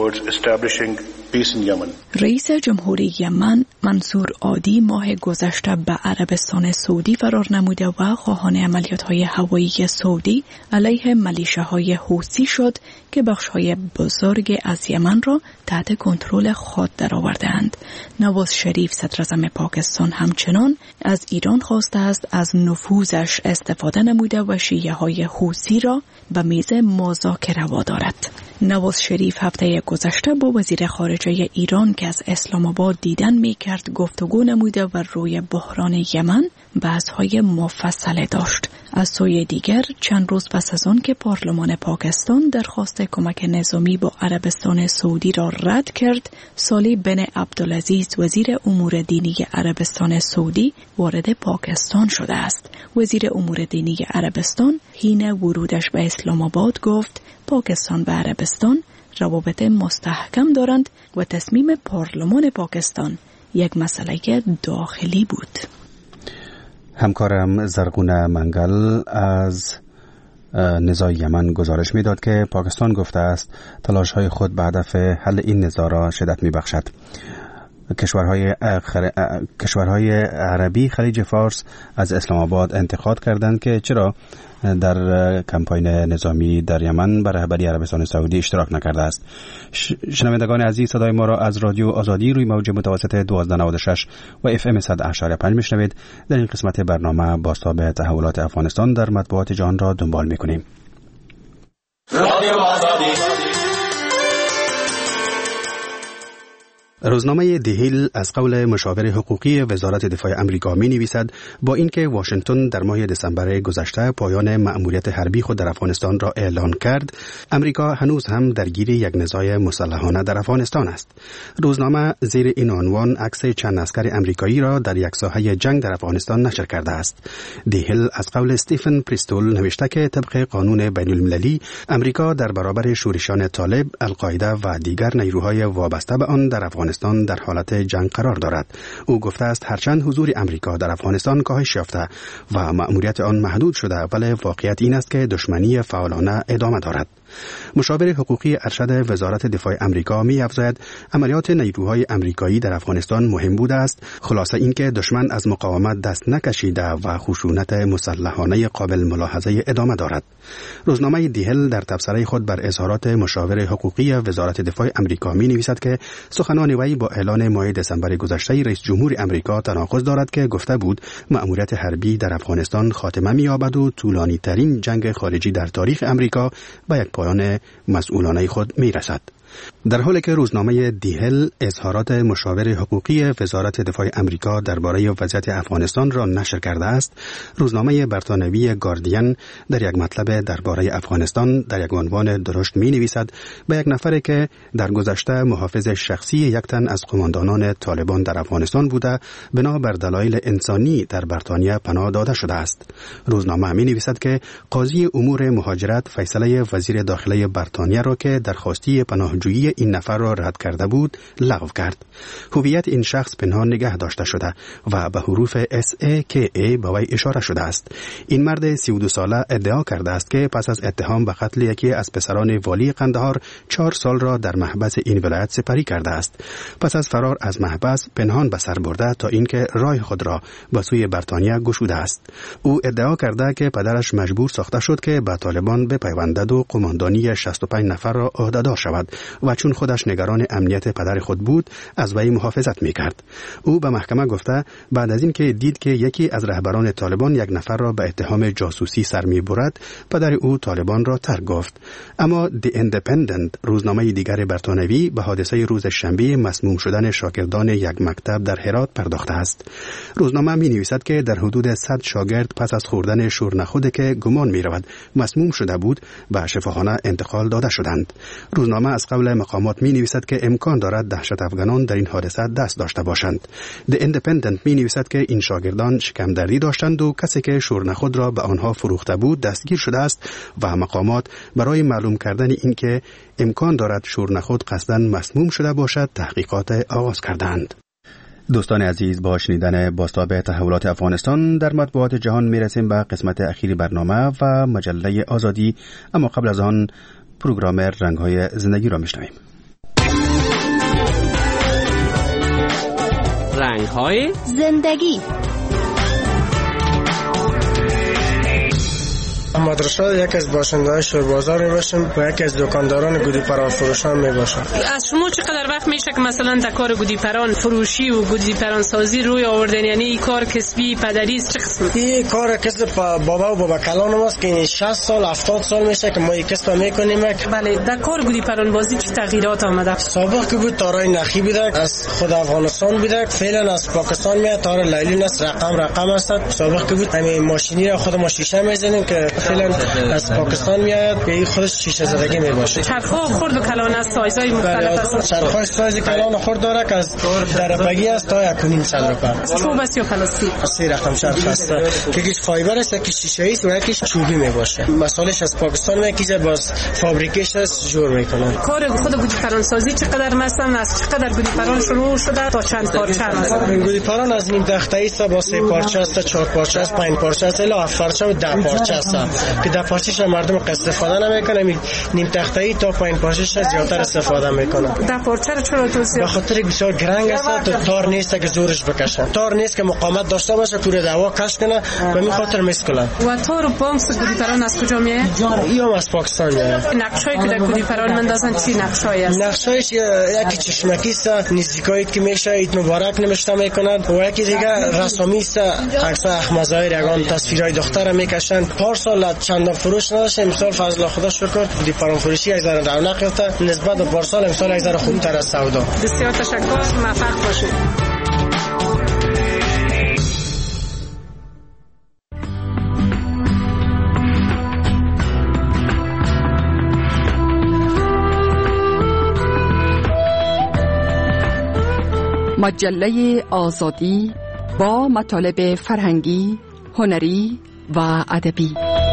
رئیس جمهوری یمن منصور عادی ماه گذشته به عربستان سعودی فرار نموده و خواهان عملیات‌های هوایی سعودی علیه ملیشه‌های حوثی شد که بخش‌های بزرگ از یمن را تحت کنترل خود درآورده‌اند. نواز شریف صدر اعظم پاکستان همچنان از ایران خواسته است از نفوذش استفاده نموده و شیعه‌های حوثی را به میز مذاکره وادارد. نواز شریف هفته گذشته با وزیر خارجه ایران که از اسلام آباد دیدن می‌کرد گفتگو نموده و روی بحران یمن بحث‌های مفصل داشت. از سوی دیگر چند روز پس از آن که پارلمان پاکستان درخواست کمک نظامی با عربستان سعودی را رد کرد، صالح بن عبدالعزیز وزیر امور دینی عربستان سعودی وارد پاکستان شده است. وزیر امور دینی عربستان حین ورودش به اسلام آباد گفت پاکستان و عربستان روابط مستحکم دارند و تصمیم پارلمان پاکستان یک مسئله داخلی بود. همکارم زرغونه منگل از نزاع یمن گزارش میداد که پاکستان گفته است تلاش‌های خود به هدف حل این نزاع را شدت می‌بخشد. کشورهای عربی خلیج فارس از اسلام آباد انتقاد کردند که چرا در کمپاین نظامی در یمن بر رهبری عربستان سعودی اشتراک نکرده است. شنوندگان عزیز، صدای ما را از رادیو آزادی روی موج متوسط 1296 و FM 100.5 میشنوید. در این قسمت برنامه بازتاب تحولات افغانستان در مطبوعات جهان را دنبال میکنیم. رادیو آزادی. روزنامه دهیل از قول مشاور حقوقی وزارت دفاع امریکا می نویسد با اینکه واشنگتن در ماه دسامبر گذشته پایان مأموریت حربی خود در افغانستان را اعلان کرد، امریکا هنوز هم درگیر یک نزاع مسلحانه در افغانستان است. روزنامه زیر این عنوان عکس چند عسکر امریکایی را در یک ساحه جنگ در افغانستان نشر کرده است. دهیل از قول استیفن پریستول نوشته که طبق قانون بین المللی امریکا در برابر شورشان طالب، القاعده و دیگر نیروهای وابسته به آن در افغانستان در حالت جنگ قرار دارد. او گفته است هرچند حضور امریکا در افغانستان کاهش یافته و مأموریت آن محدود شده، ولی واقعیت این است که دشمنی فعالانه ادامه دارد. مشاور حقوقی ارشد وزارت دفاع امریکا می‌افزاید عملیات نیروهای امریکایی در افغانستان مهم بوده است. خلاصه اینکه دشمن از مقاومت دست نکشیده و خشونت مسلحانه قابل ملاحظه ادامه دارد. روزنامه دیهل در تبصره خود بر اظهارات مشاور حقوقی وزارت دفاع امریکا می‌نویسد که سخنان وی با اعلان ماه دسامبر گذشته رئیس جمهور امریکا تناقض دارد که گفته بود مأموریت حربی در افغانستان خاتمه می‌یابد و طولانی‌ترین جنگ خارجی در تاریخ امریکا به یک پایان مسئولانه خود می‌رسد. در حالی که روزنامه دیهل اظهارات مشاور حقوقی وزارت دفاع امریکا درباره وضعیت افغانستان را نشر کرده است، روزنامه بریتانیایی گاردین در یک مطلب درباره افغانستان در یک عنوان درشت می‌نویسد به یک نفری که در گذشته محافظ شخصی یک تن از قماندانان طالبان در افغانستان بوده بنا بر دلایل انسانی در بریتانیا پناه داده شده است. روزنامه می‌نویسد که قاضی امور مهاجرت فیصله وزیر داخلی بریتانیا را که درخواستی پناهجویی پناهجویی این نفر را رد کرده بود لغو کرد. هویت این شخص پنهان نگه داشته شده و به حروف SAKA به وی اشاره شده است. این مرد 32 ساله ادعا کرده است که پس از اتهام به قتل یکی از پسران والی قندهار 4 سال را در محبس این ولایت سپری کرده است. پس از فرار از محبس پنهان به سر برده تا اینکه راه خود را به سوی بریتانیا گشوده است. او ادعا کرده که پدرش مجبور ساخته شد که به طالبان بپیوندد و قماندانی 65 نفر را عهده‌دار شود و چون خودش نگران امنیت پدر خود بود از وی محافظت می‌کرد. او به محکمه گفته بعد از اینکه دید که یکی از رهبران طالبان یک نفر را به اتهام جاسوسی سر می‌برد، پدر او طالبان را ترک گفت. اما دی ایندیپندنت روزنامه دیگر بریتانیایی به حادثه روز شنبه مسموم شدن شاگردان یک مکتب در هرات پرداخته است. روزنامه می‌نویسد که در حدود 100 شاگرد پس از خوردن شورنخودی که گمان می‌رود مسموم شده بود به شفاخانه انتقال داده شدند. روزنامه از قبل مقامات می‌نویسد که امکان دارد دهشت افغانان در این حادثه دست داشته باشند. دی ایندیپندنت می‌نویسد که این شاگردان شکم دردی داشتند و کسی که شورنخود را به آنها فروخته بود دستگیر شده است و مقامات برای معلوم کردن اینکه امکان دارد شورنخود قصداً مسموم شده باشد تحقیقات آغاز کردند. دوستان عزیز، با شنیدن بازتاب تحولات افغانستان در مطبوعات جهان میرسیم به قسمت اخیر برنامه و مجله آزادی، اما قبل از آن پروگرام رنگ‌های زندگی را میشنویم. رنگ‌های زندگی. محمد رشاد یکی از باشنده‌های شوربازار میباشم و یکی از دکانداران گودی پران فروشان میباشم. از شما چقدر وقت میشه که مثلا در کار گودی پران فروشی و گودی پران سازی روی آوردن؟ یعنی این کار کسبی پدری است چه قسم؟ این کار کسب بابا و بابا کلان ماست که 60 سال 70 سال میشه که ما این کسب میکنیم. بله، در کار گودی پران بازی چه تغییرات آمده؟ سابق که بود تارای نخی بوده، از خود افغانستان بوده، فعلا از پاکستان میاد. تار لیلی است، رقم است. سابق که بود همین ماشینی را خود ما شیشه میزنیم که فعلا از پاکستان میاد، به خودش شیشه زدگی میباشه. چرخا خرد و کلان است، سایزهای مختلف است. چرخا سایز کلان خرد داره که از درپگی است تا 1.5 روپیه. چوب است یا پلاستیک؟ 3 رقم چرخ است که یکیش فایبر است، یکیش شیشه است و یکیش چوبی میباشه. مسالش از پاکستان میاد، باز فابریکیش است جور میکنن. کار خود گودی پران سازی چقدر مثلا از چقدر گودی پران شروع شده تا چند پارچه است؟ گودی پران از نیم تخته‌ای است، با 3 پارچه است، 4 پارچه است، 5 پارچه است، الی 7 پارچه و 10 پارچه است که 10 پارچه‌ش مردم استفاده نمیکنه. نیم تخته‌ای تا 5 پارچه‌ش زیاتر استفاده میکنه. 10 پارچه رو چرا توصیه؟ به خاطر بسیار گرنگ است، تار نیست که زورش بکشه، تار نیست که مقاومت داشته باشه پور دوا کش کنه و می خاطر میسکله. و تار و بانکس گودی پران از کجا میاد؟ یا از پاکستان میاد. نقشایی که در گودی پران مندازن چی نقشایی است؟ نقشایش یکی چشمکی است، نزدیکایی که میشه عید مبارک نوشته میکنند و یکی دیگه رسامی است، عکس احمدزاهر یگان تصویرای دختر میکشن. پارسال چند فروش نداشت، امسال فضل خدا شکر گودی پران فروشی یک ذره رونق یافته نسبت به پارسال. امسال یک ذره خوبتر از سودا. بسیار تشکر، موفق باشید. مجله آزادی با مطالب فرهنگی، هنری و ادبی.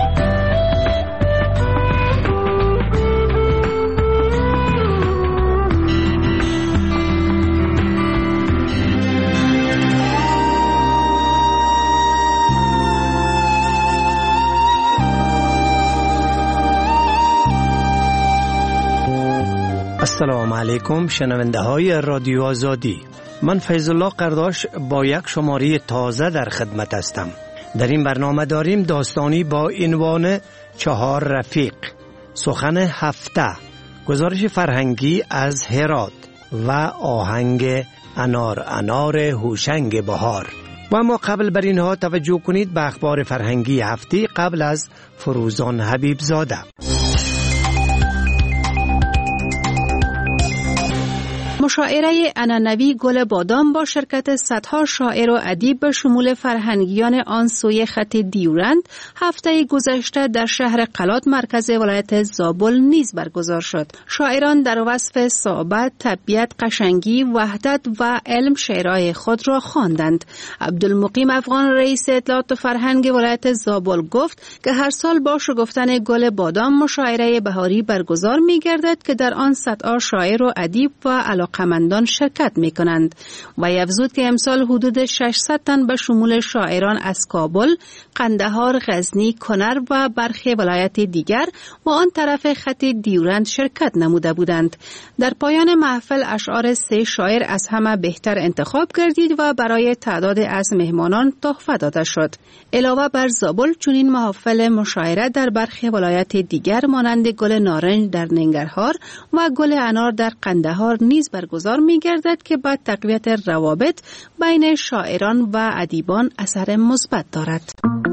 السلام علیکم شنونده های رادیو آزادی. من فیض الله قرداش با یک شماره تازه در خدمت هستم. در این برنامه داریم داستانی با عنوان 4 رفیق، سخن هفته، گزارش فرهنگی از هرات و آهنگ انار انار هوشنگ بهار. و اما قبل بر اینها توجه کنید به اخبار فرهنگی هفته قبل از فروزان حبیب زاده. مشاعره عنعنوی گل بادام با شرکت صدها شاعر و ادیب به شمول فرهنگیان آن سوی خط دیورند هفته گذشته در شهر قلات مرکز ولایت زابل نیز برگزار شد. شاعران در وصف صحبت، طبیعت، قشنگی، وحدت و علم شعرهای خود را خواندند. عبدالمقیم افغان رئیس اطلاعات و فرهنگ ولایت زابل گفت که هر سال با شکفتن گل بادام مشاعره بهاری برگزار می‌گردد که در آن صدها شاعر و ادیب و علاقمندان شرکت می‌کنند. و افزود که امسال حدود 600 تن به شمول شاعران از کابل، قندهار، غزنی، کنر و برخی ولایت دیگر و آن طرف خط دیورند شرکت نموده بودند. در پایان محفل اشعار 3 شاعر از همه بهتر انتخاب گردید و برای تعداد از مهمانان تحفه داده شد. علاوه بر زابل چنین محافل مشاعره در برخی ولایت دیگر مانند گل نارنج در ننگرهار و گل انار در قندهار نیز برگزار می‌گردد که با تقویت روابط بین شاعران و ادیبان اثر مثبت دارد.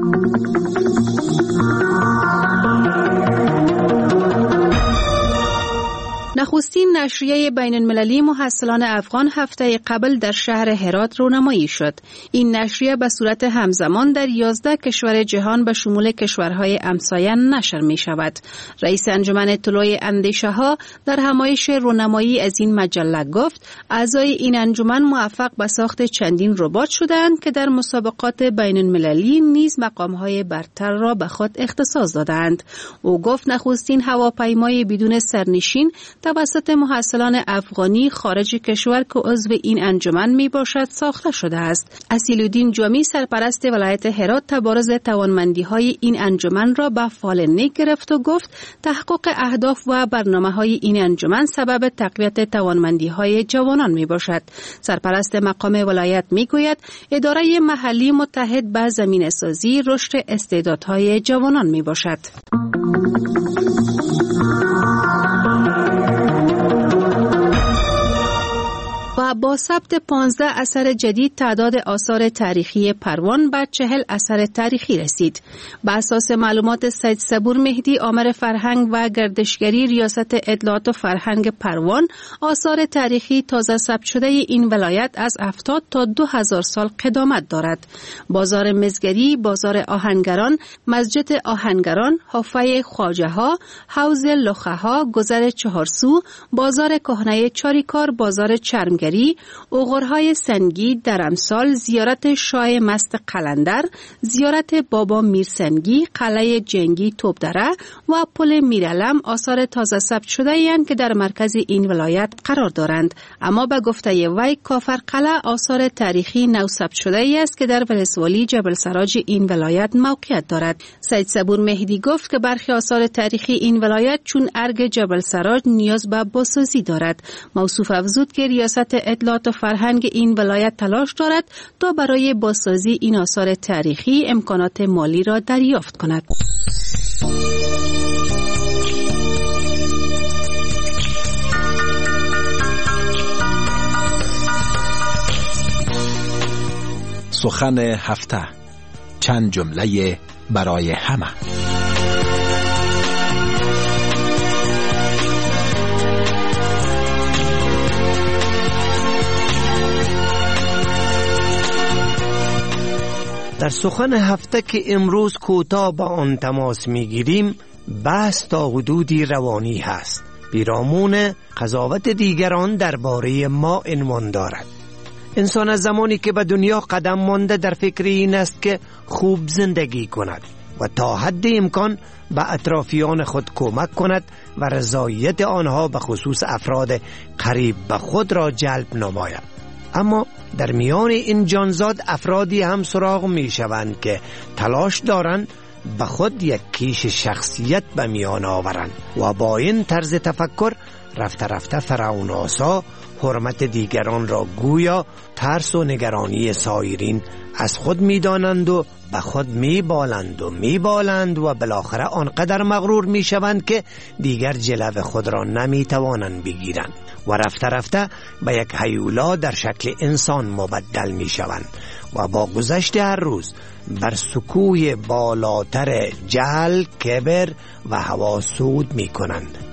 نخستین نشریه بین المللی محصلان افغان هفته قبل در شهر هرات رونمایی شد. این نشریه به صورت همزمان در 11 کشور جهان به شمول کشورهای همسایه نشر می شود. رئیس انجمن طلوع اندیشه ها در همایش رونمایی از این مجله گفت اعضای این انجمن موفق به ساخت چندین ربات شدند که در مسابقات بین المللی نیز مقامهای برتر را به خود اختصاص دادند. او گفت نخستین هواپیمای بدون سرنشین توسط محصلان افغانی خارج کشور که عضو این انجمن می باشد ساخته شده است. اصیل‌الدین جامی سرپرست ولایت هرات تبارز توانمندی های این انجمن را به فال نیک گرفت و گفت تحقق اهداف و برنامه های این انجمن سبب تقویت توانمندی های جوانان می باشد. سرپرست مقام ولایت می گوید اداره محلی متحد به زمینه سازی رشد استعدادهای جوانان می باشد. و با ثبت 15 اثر جدید تعداد آثار تاریخی پروان به 40 اثر تاریخی رسید. بر اساس معلومات سید صبور مهدی آمر فرهنگ و گردشگری ریاست اطلاعات و فرهنگ پروان، آثار تاریخی تازه ثبت شده این ولایت از 70 تا 2000 سال قدامت دارد. بازار مزگری، بازار آهنگران، مسجد آهنگران، حفه خواجه ها، حوض لخه ها، گذر چهارسو، بازار کهنه چاریکار، بازار چرمگری، اوغرهای سنگی در امسال، زیارت شاه مست قلندر، زیارت بابا میرسنگی، قلعه جنگی توپدره و پل میرعلم آثار تازه ثبت شده اند که در مرکز این ولایت قرار دارند. اما به گفته وی کافر قلعه آثار تاریخی نو ثبت شده است که در ولسوالی جبل سراج این ولایت موقعیت دارد. سید صبور مهدی گفت که برخی آثار تاریخی این ولایت چون ارگ جبل سراج نیاز به بازسازی دارد. موصوف افزود که ریاست اطلاعات و فرهنگ این ولایت تلاش دارد تا برای بازسازی این آثار تاریخی امکانات مالی را دریافت کند. سخن هفته، چند جمله برای همه. در سخن هفته که امروز کوتاه با آن تماس میگیریم، بحث تا حدودی روانی هست. پیرامون قضاوت دیگران درباره ما عنوان دارد. انسان از زمانی که به دنیا قدم مانده در فکر این است که خوب زندگی کند و تا حد امکان به اطرافیان خود کمک کند و رضایت آنها به خصوص افراد قریب به خود را جلب نماید. اما در میان این جانزاد افرادی هم سراغ می شوند که تلاش دارند به خود یک کیش شخصیت به میان آورند و با این طرز تفکر رفته رفته فرعون‌آسا حرمت دیگران را گویا ترس و نگرانی سایرین از خود می دانند و به خود می بالند و بالاخره آنقدر مغرور می شوند که دیگر جلو خود را نمی توانند بگیرند و رفته رفته به یک هیولا در شکل انسان مبدل می شوند و با گذشت هر روز بر سکوی بالاتر جهل، کبر و هوا صعود می کنند.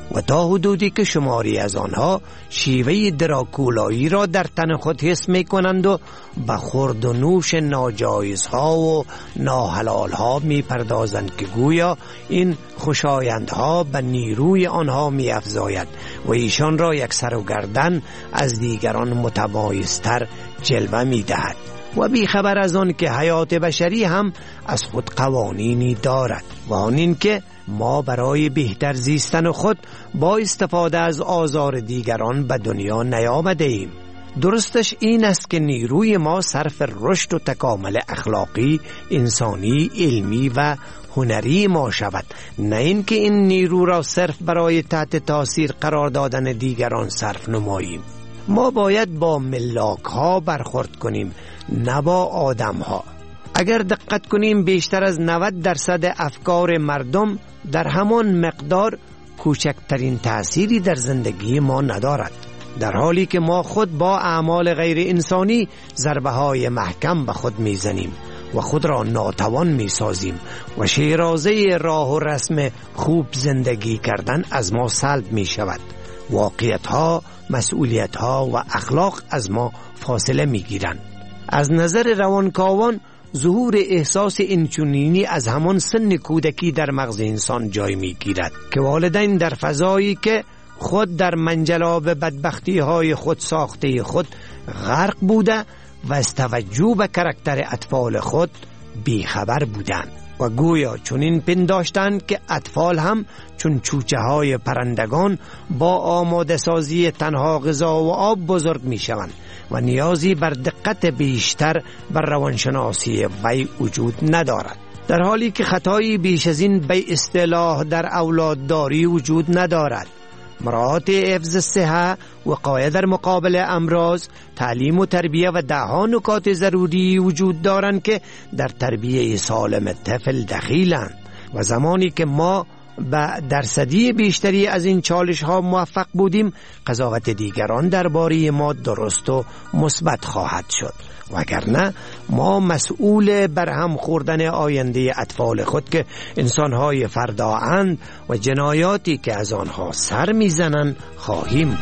و تا حدودی که شماری از آنها شیوه دراکولایی را در تن خود حس می کنند و به خورد و نوش ناجایزها و ناحلالها می پردازند که گویا این خوشایندها به نیروی آنها می افزاید و ایشان را یک سر و گردن از دیگران متمایزتر جلوه می دهد و بیخبر از آن که حیات بشری هم از خود قوانینی دارد و آن این که ما برای بهتر زیستن خود با استفاده از آزار دیگران به دنیا نیامده ایم. درستش این است که نیروی ما صرف رشد و تکامل اخلاقی، انسانی، علمی و هنری ما شود، نه اینکه این نیرو را صرف برای تحت تاثیر قرار دادن دیگران صرف نماییم. ما باید با ملاک ها برخورد کنیم، نه با آدم ها. اگر دقت کنیم بیشتر از 90% افکار مردم در همان مقدار کوچکترین تأثیری در زندگی ما ندارد، در حالی که ما خود با اعمال غیر انسانی ضربه های محکم به خود میزنیم و خود را ناتوان میسازیم و شیرازه راه و رسم خوب زندگی کردن از ما سلب می شود. واقعیت ها، مسئولیت ها و اخلاق از ما فاصله می گیرند. از نظر روانکاوان ظهور احساس اینچنینی از همان سن کودکی در مغز انسان جای می گیرد که والدین در فضایی که خود در منجلاب بدبختی های خود ساخته خود غرق بوده و از توجه به کاراکتر اطفال خود بیخبر بودند و گویا چنین پنداشتند که اطفال هم چون چوچه های پرندگان با آماده سازی تنها غذا و آب بزرگ می شوند و نیازی بر دقت بیشتر بر روانشناسی وی وجود ندارد، در حالی که خطایی بیش از این به اصطلاح در اولادداری وجود ندارد. مراعات حفظ صحه، وقایه در مقابل امراض، تعلیم و تربیه و دهها نکات ضروری وجود دارند که در تربیه سالم طفل دخیلند و زمانی که ما به درصدی بیشتری از این چالش ها موفق بودیم، قضاوت دیگران درباره ما درست و مثبت خواهد شد، وگرنه ما مسئول برهم خوردن آینده اطفال خود که انسانهای فردااند و جنایاتی که از آنها سر میزنند خواهیم.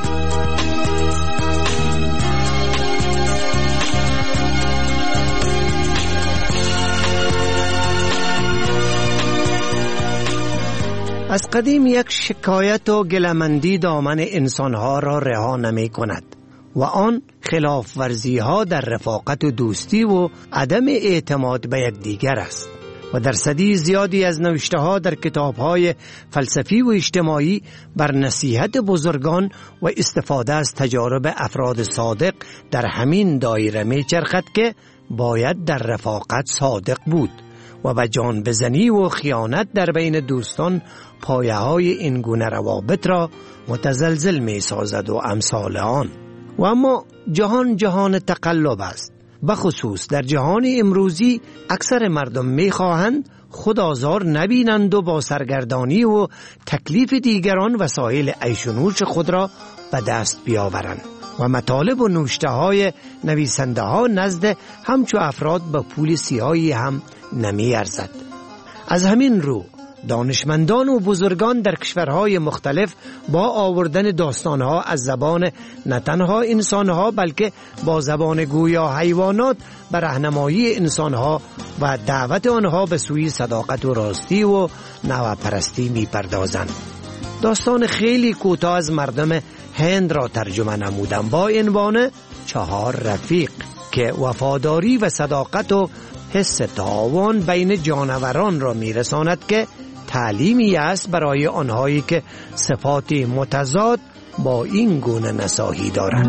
از قدیم یک شکایت و گلمندی دامن انسانها را رها نمی کند و آن خلاف ورزی ها در رفاقت و دوستی و عدم اعتماد به یکدیگر است و درصدی زیادی از نوشته ها در کتاب های فلسفی و اجتماعی بر نصیحت بزرگان و استفاده از تجارب افراد صادق در همین دایره می چرخد که باید در رفاقت صادق بود و به جان بزنی و خیانت در بین دوستان پایه های این گونه روابط را متزلزل می سازد و امثال آن. و اما جهان تقلب است، بخصوص در جهان امروزی اکثر مردم می خواهند خود آزار نبینند و با سرگردانی و تکلیف دیگران وسایل عیش و نوش خود را به دست بیاورند و مطالب و نوشته های نویسنده ها نزد همچو افراد با پول سیاهی هم نمی ارزد. از همین رو دانشمندان و بزرگان در کشورهای مختلف با آوردن داستانها از زبان نه تنها انسانها بلکه با زبان گویا حیوانات بر راهنمایی انسانها و دعوت آنها به سوی صداقت و راستی و نوپرستی می پردازند. داستان خیلی کوتاه از مردم هند را ترجمه نمودم با عنوان 4 رفیق که وفاداری و صداقت و حس تعاون بین جانوران را میرساند که تعلیمی است برای آنهایی که صفات متضاد با این گونه نصاحی دارند.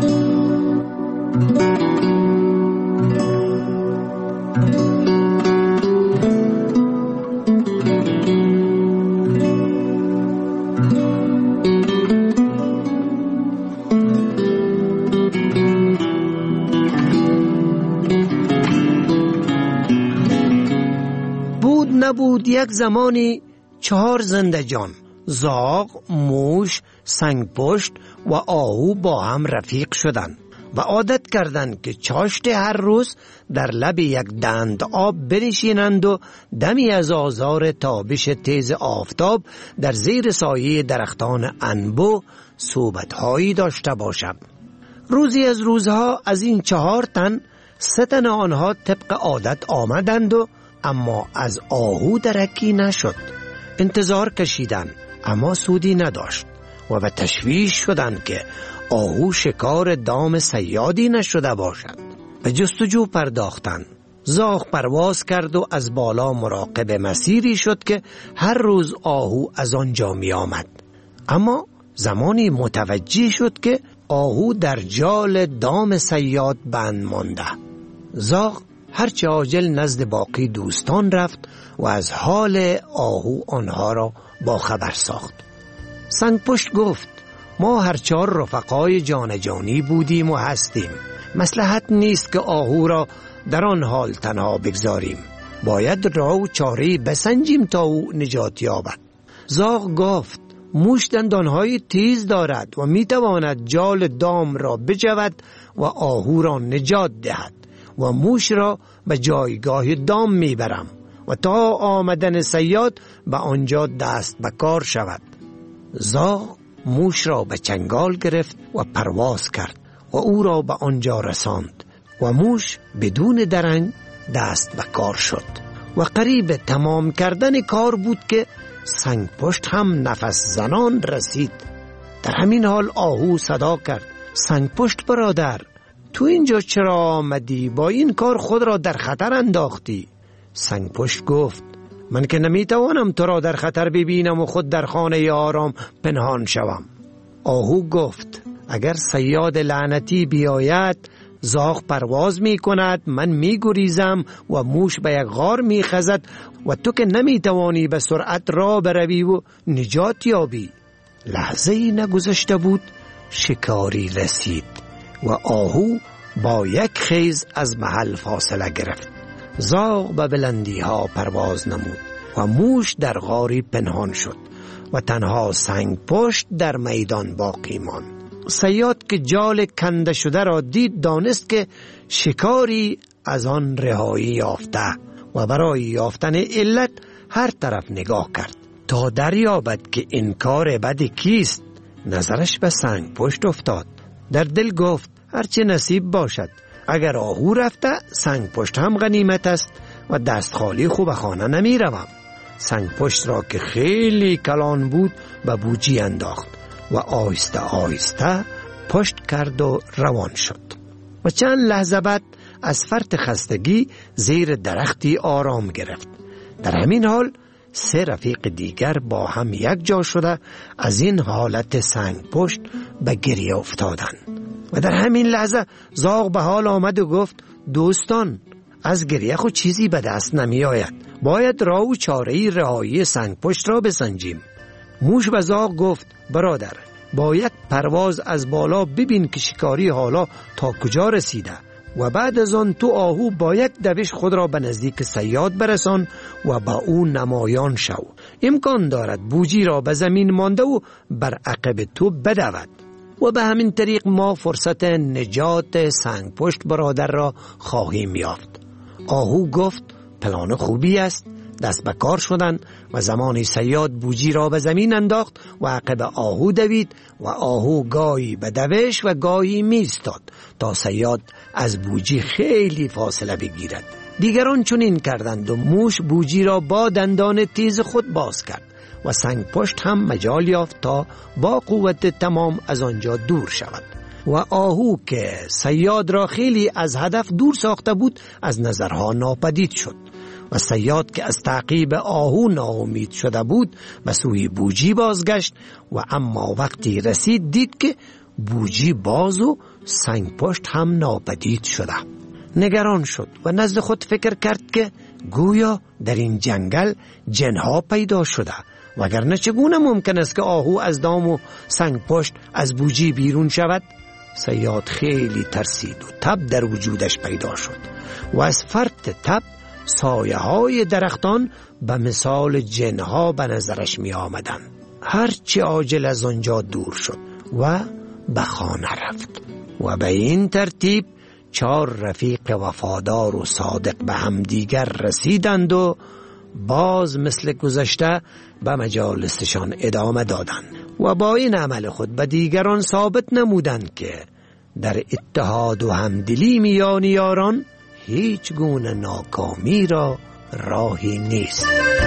بود یک زمانی 4 زنده جان، زاغ، موش، سنگپشت و آهو با هم رفیق شدند و عادت کردند که چاشت هر روز در لب یک دند آب بنشینند و دمی از آزار تابش تیز آفتاب در زیر سایه درختان انبو صحبت‌هایی داشته باشند. روزی از روزها از این 4 تن 3 تن آنها طبق عادت آمدند و اما از آهو درکی نشد. انتظار کشیدند اما سودی نداشت و به تشویش شدند که آهو شکار دام صیادی نشده باشد. به جستجو پرداختند. زاغ پرواز کرد و از بالا مراقب مسیری شد که هر روز آهو از آنجا می آمد. اما زمانی متوجه شد که آهو در جال دام صیاد بند مانده. زاغ هرچه عاجل نزد باقی دوستان رفت و از حال آهو آنها را با خبر ساخت. سنگپشت گفت ما هر 4 رفقای جانجانی بودیم و هستیم. مصلحت نیست که آهو را در آن حال تنها بگذاریم. باید راه و چاره‌ای بسنجیم تا او نجات یابد. زاغ گفت موش دندانهای تیز دارد و میتواند جال دام را بجود و آهو را نجات دهد و موش را به جایگاه دام میبرم و تا آمدن صیاد به آنجا دست به کار شود. زاغ موش را به چنگال گرفت و پرواز کرد و او را به آنجا رساند و موش بدون درنگ دست به کار شد و قریب تمام کردن کار بود که سنگپشت هم نفس زنان رسید. در همین حال آهو صدا کرد سنگپشت برادر، تو اینجا چرا آمدی؟ با این کار خود را در خطر انداختی. سنگپشت گفت من که نمیتوانم تو را در خطر ببینم و خود در خانه آرام پنهان شوم. آهو گفت اگر صیاد لعنتی بیاید زاغ پرواز می کند، من می گریزم و موش به یک غار می خزد و تو که نمی توانی به سرعت راه بروی و نجات یابی. لحظه ای نگذشته بود شکاری رسید و آهو با یک خیز از محل فاصله گرفت. زاغ به بلندی ها پرواز نمود و موش در غاری پنهان شد و تنها سنگپشت در میدان باقی ماند. صیاد که جال کنده شده را دید دانست که شکاری از آن رهایی یافته و برای یافتن علت هر طرف نگاه کرد تا دریابد که این کار بد کیست. نظرش به سنگپشت افتاد. در دل گفت هرچه نصیب باشد، اگر آهو رفته سنگپشت هم غنیمت است و دست خالی خوب خانه نمی روم. سنگپشت را که خیلی کلان بود به بوجی انداخت و آهسته آهسته پشت کرد و روان شد و چند لحظه بعد از فرط خستگی زیر درختی آرام گرفت. در همین حال 3 رفیق دیگر با هم یک جا شده از این حالت سنگپشت به گریه افتادند و در همین لحظه زاغ به حال آمد و گفت دوستان از گریه خود چیزی به دست نمی آید، باید راه و چاره‌ای رهایی سنگپشت را بسنجیم. موش به زاغ گفت برادر با یک پرواز از بالا ببین که شکاری حالا تا کجا رسیده و بعد از آن تو آهو با یک دوش خود را به نزدیک صیاد برسان و با او نمایان شو. امکان دارد بوجی را به زمین مانده و بر عقب تو بدود و به همین طریق ما فرصت نجات سنگپشت برادر را خواهیم یافت. آهو گفت پلان خوبی است. دست به کار شدند و زمانی صیاد بوجی را به زمین انداخت و عقب آهو دوید و آهو گاهی به دوش و گاهی میستاد تا صیاد از بوجی خیلی فاصله بگیرد. دیگران چنین کردند و موش بوجی را با دندان تیز خود باز کرد و سنگپشت هم مجال یافت تا با قوت تمام از آنجا دور شود و آهو که صیاد را خیلی از هدف دور ساخته بود از نظرها ناپدید شد و صیاد که از تعقیب آهو ناامید شده بود به سوی بوجی بازگشت و اما وقتی رسید دید که بوجی باز و سنگپشت هم ناپدید شده. نگران شد و نزد خود فکر کرد که گویا در این جنگل جنها پیدا شده وگرنه چگونه ممکن است که آهو از دام و سنگپشت از بوجی بیرون شود. صیاد خیلی ترسید و تب در وجودش پیدا شد و از فرط تب سایه های درختان به مثال جنها به نظرش می آمدن. هرچی عاجل از آنجا دور شد و به خانه رفت. و به این ترتیب 4 رفیق وفادار و صادق به همدیگر رسیدند و باز مثل گذشته به مجالسشان ادامه دادند و با این عمل خود به دیگران ثابت نمودند که در اتحاد و همدلی میان یاران هیچ گونه ناکامی را راهی نیست.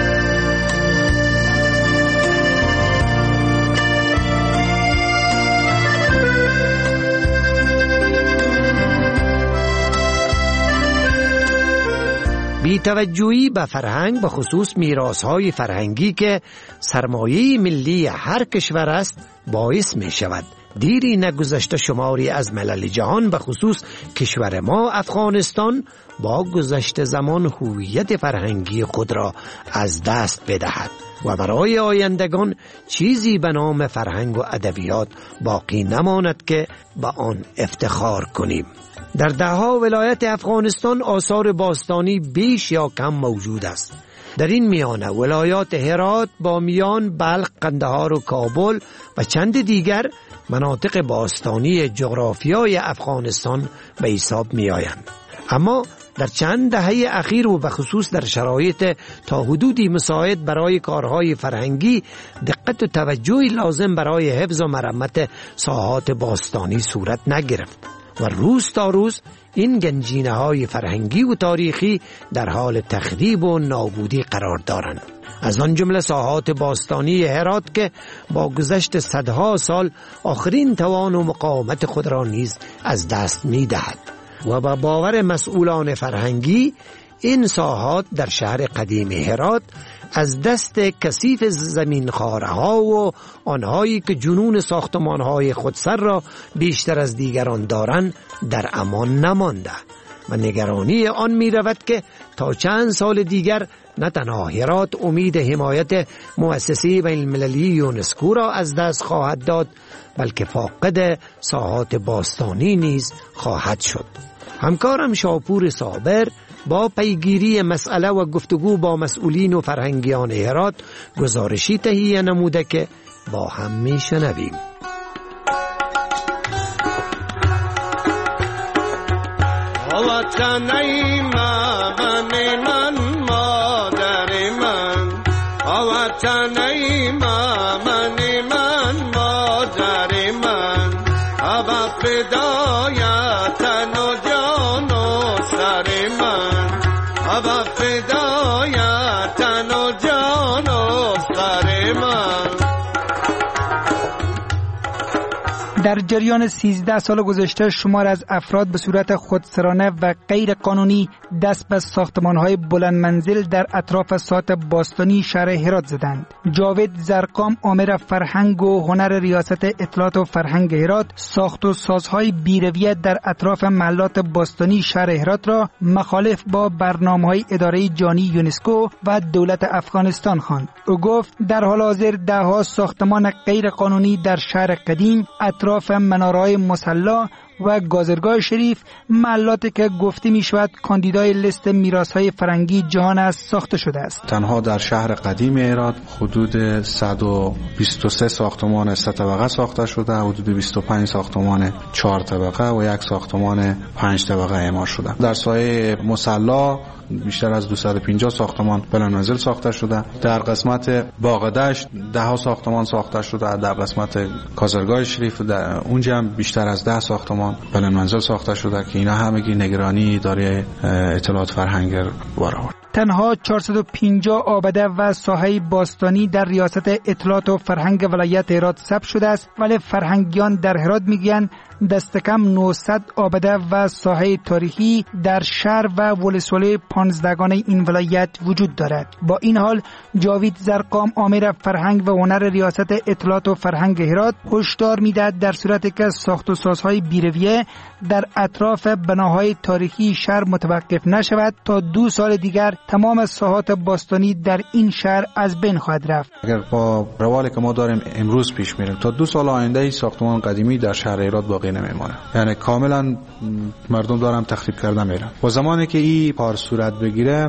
بی‌توجهی به فرهنگ به خصوص میراث‌های فرهنگی که سرمایه ملی هر کشور است باعث می شود دیری نگذشته شماری از ملل جهان به خصوص کشور ما افغانستان با گذشت زمان هویت فرهنگی خود را از دست بدهد و برای آیندگان چیزی به نام فرهنگ و ادبیات باقی نماند که به آن افتخار کنیم. در دهها ولایت افغانستان آثار باستانی بیش یا کم موجود است. در این میانه ولایات هرات، بامیان، بلخ، قندهار و کابل و چند دیگر مناطق باستانی جغرافیای افغانستان به حساب می آیند. اما در چند دهه اخیر و به خصوص در شرایط تا حدودی مساعد برای کارهای فرهنگی دقت و توجهی لازم برای حفظ و مرمت ساحات باستانی صورت نگرفت و روز تا روز این گنجینه های فرهنگی و تاریخی در حال تخریب و نابودی قرار دارند. از آن جمله ساحات باستانی هرات که با گذشت صدها سال آخرین توان و مقاومت خود را نیز از دست می دهد و با باور مسئولان فرهنگی این ساحات در شهر قدیم هرات از دست کثیف زمینخوارها و آنهایی که جنون ساختمانهای خودسر را بیشتر از دیگران دارند در امان نمانده و نگرانی آن می رود که تا چند سال دیگر نه تنها هرات امید حمایت مؤسسه بین المللی یونسکو را از دست خواهد داد بلکه فاقد ساحات باستانی نیز خواهد شد. همکارم شاپور صابر با پیگیری مسئله و گفتگو با مسئولین و فرهنگیان هرات گزارشی تهیه نموده که با هم میشنویم. در جریان 13 سال گذشته شمار از افراد به صورت خودسرانه و غیر قانونی دست به ساختمان‌های بلند منزل در اطراف ساحات باستانی شهر هرات زدند. جاوید زرقام آمر فرهنگ و هنر ریاست اطلاعات و فرهنگ هرات ساخت و سازهای بی‌رویه در اطراف محلات باستانی شهر هرات را مخالف با برنامه‌های اداره جانی یونسکو و دولت افغانستان خواند. او گفت در حال حاضر ده‌ها ساختمان غیر قانونی در شهر قدیم، اطراف منارهای مصلی و گازرگاه شریف، محلاتی که گفته می شود کاندیدای لیست میراث‌های فرهنگی جهان است، ساخته شده است. تنها در شهر قدیم هرات حدود 123 ساختمان 3 طبقه ساخته شده، حدود 25 ساختمان 4 طبقه و 1 ساختمان 5 طبقه اعمار شده. در سایه مصلی بیشتر از 250 ساختمان بلند منزل ساخته شده. در قسمت باغدشت 10 ساختمان ساخته شده. در قسمت گازرگاه شریف در اونجا هم بیشتر از 10 ساختمان بلند منزل ساخته شده که اینا همگی نگرانی اداره اطلاعات فرهنگ برآورد. تنها 450 آبده و ساحه باستانی در ریاست اطلاعات و فرهنگ ولایت هرات ثبت شده است، ولی فرهنگیان در هرات میگویند دست کم 900 آبده و ساحه تاریخی در شهر و ولسوالی 15 این ولایت وجود دارد. با این حال جاوید زرقام آمر فرهنگ و هنر ریاست اطلاعات و فرهنگ هرات هشدار میدهد در صورتی که ساخت و سازهای بی‌رویه در اطراف بناهای تاریخی شهر متوقف نشود تا 2 سال دیگر تمام ساحات باستانی در این شهر از بین خواهد رفت. اگر با روالی که ما داریم امروز پیش میریم تا 2 سال آینده ای ساختمان قدیمی در شهر هرات باقی نمیمونه، یعنی کاملا مردم دارن تخریب کرده میرن. و زمانی که این کار صورت بگیره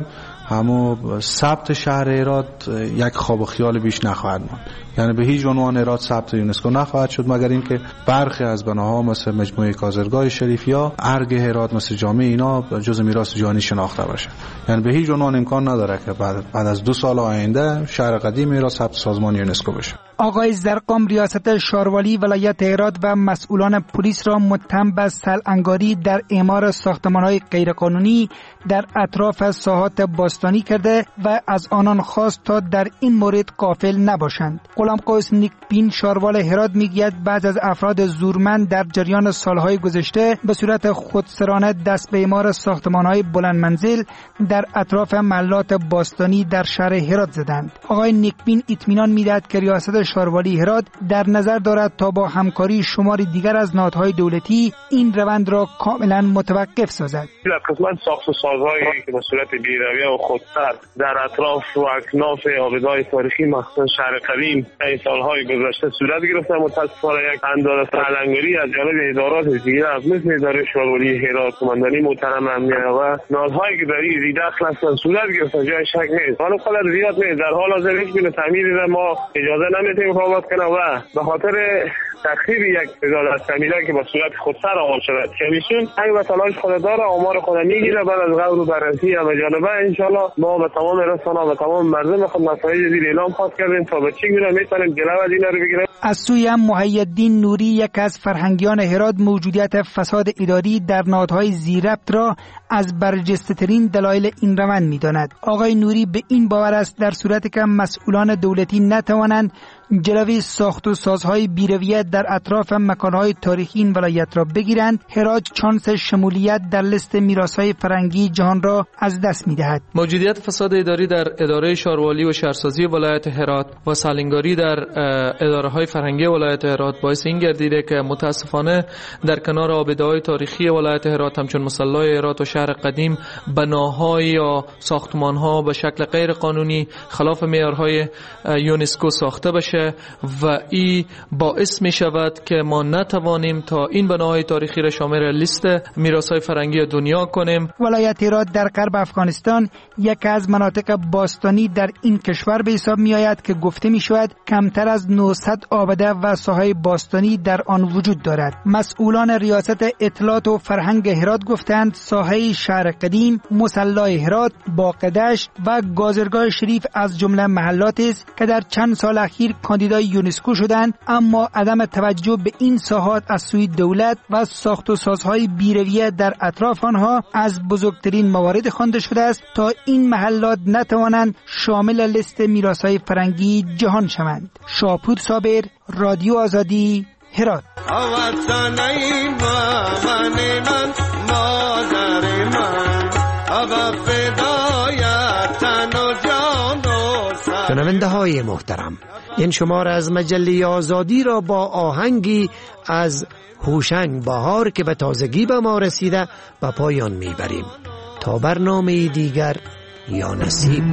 اما ثبت شهر هرات یک خواب و خیال بیش نخواهد ماند. یعنی به هیچ عنوان هرات ثبت یونسکو نخواهد شد مگر اینکه برخی از بناها مثل مجموعه کاظرگاه شریف یا ارگ هرات مثل جامع اینا جزء میراث جهانی شناخته باشه. یعنی به هیچ عنوان امکان نداره که بعد از 2 سال آینده شهر قدیم هرات ثبت سازمان یونسکو بشه. آقای زرقام ریاست شاروالی ولایت هرات و مسئولان پلیس را متهم به سلانگاری در اعمار ساختمان‌های غیرقانونی در اطراف ساحات باستانی کرده و از آنان خواست تا در این مورد غافل نباشند. غلام قوس نیکبین شاروال هرات میگوید بعض از افراد زورمند در جریان سالهای گذشته به صورت خودسرانه دست به اعمار ساختمان‌های بلند منزل در اطراف محلات باستانی در شهر هرات زدند. آقای نیکبین اطمینان میدهد که ریاست شاروالی هرات در نظر دارد تا با همکاری شمار دیگر از نهادهای دولتی این روند را کاملا متوقف سازد. در قسمت ساخت و سازهایی که به صورت بی‌رویه و خودسر در اطراف و اکناف آبادهای تاریخی مخصوصا شهر قدیم این سالهای گذشته صورت گرفته، متاسفانه یک اندازه سرلنگری از جانب ادارات دیگر از مثل اداره شاروالی هرات، قماندانی محترم امنیه و نهادهایی که در این دخل هستند صورت گرفته، جای شک نیست. حالا قدر زیاد نیست. در حال حاضر هیچ گونه تعمیری ما اجازه نمیدیم رقابت کنه و به خاطر تخریب یک تعداد از تعمیرات که با صورت خودسر آماده شده کمیسیون اگه به تلاش خود داره آمار خود میگیره بعد از غور و بررسی همه جانبه انشالله ما به تمام رسانه‌ها و تمام مردم خود نتایج زیر اعلام خواهد کردیم تا به چه گونه میتونیم جلو از اینا رو بگیریم. از سوی محی‌الدین نوری یک از فرهنگیان هرات موجودیت فساد اداری در نهادهای زیربط را از برجسته‌ترین دلایل این روند می‌داند. آقای نوری به این باور است در صورتی که مسئولان دولتی نتوانند جلوی ساخت و سازهای بی‌رویه در اطراف مکانهای تاریخی این ولایت را بگیرند، هرات چانس شمولیت در لیست میراث‌های فرهنگی جهان را از دست می‌دهد. موجودیت فساد اداری در اداره شاروالی و شهرسازی ولایت هرات و سالنگاری در اداره‌های فرهنگی ولایت هرات باعث این گردیده که متاسفانه در کنار آباده‌های تاریخی ولایت هرات همچون مصلی هرات و شهر قدیم بناهای یا ساختمان‌ها به شکل غیر قانونی خلاف معیارهای یونسکو ساخته بشه و این باعث می شود که ما نتوانیم تا این بناهای تاریخی را شامل لیست میراث‌های فرهنگی دنیا کنیم. ولایت هرات در غرب افغانستان یکی از مناطق باستانی در این کشور به حساب می آید که گفته می شود کمتر از 900 آباده و ساحه باستانی در آن وجود دارد. مسئولان ریاست اطلاعات و فرهنگ هرات گفتند ساحه شهر قدیم، مصلی هرات، باغدشت و گازرگاه شریف از جمله محلاتی است که در چند سال اخیر کاندیدای یونسکو شدند، اما عدم توجه به این ساحات از سوی دولت و ساخت و سازهای بی‌رویه در اطراف آنها از بزرگترین موارد خوانده شده است تا این محلات نتوانند شامل لیست میراث‌های فرهنگی جهان شوند. شاپور صابر، رادیو آزادی، هرات. شنونده های محترم، این شماره از مجله آزادی را با آهنگی از هوشنگ بهار که به تازگی به ما رسیده به پایان میبریم. تا برنامه دیگر یا نصیب.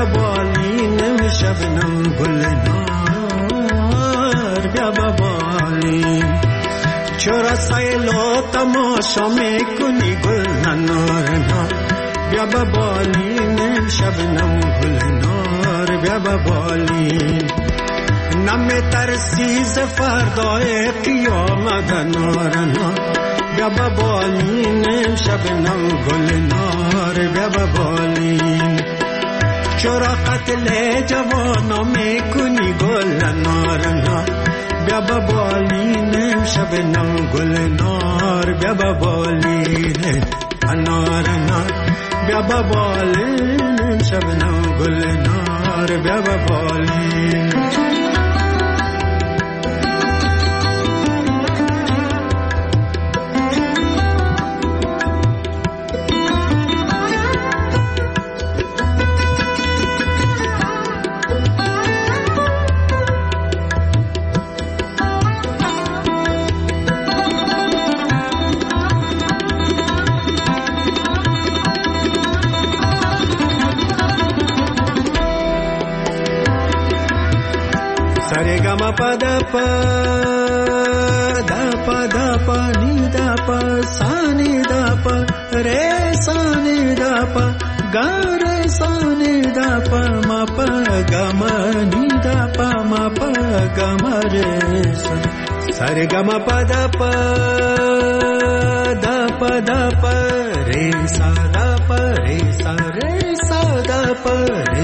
شبنم گل نار بیا بابا بالین چرا سیلو تماشا میکنی گل نارنا بیا با بالین شبنم گل نار بیا با بالین نمی ترسی ز فردای قیامت نارنا بیا با بالین شبنم گل نار بیا با بالین چرا قتل جوانا میکنی گل نارنا بیا با بالین شبنم گل نار بیا با بالین نارنا بیا با بالین شبنم گل نار بیا با بالین pada pa da pa ni da pa sa ni da pa re sa ni da pa ga re sa ni da pa ma pa ga ma ni da pa ma pa ga ma re sa re ga ma pa da pa re sa da pa re da pa re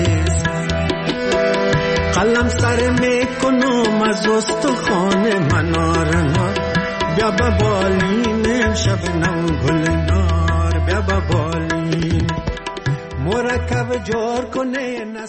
قلم سر میکنم از استخوان منارنا بیا با بالین شبنم گل نار بیا با بالین مرکب جور کنه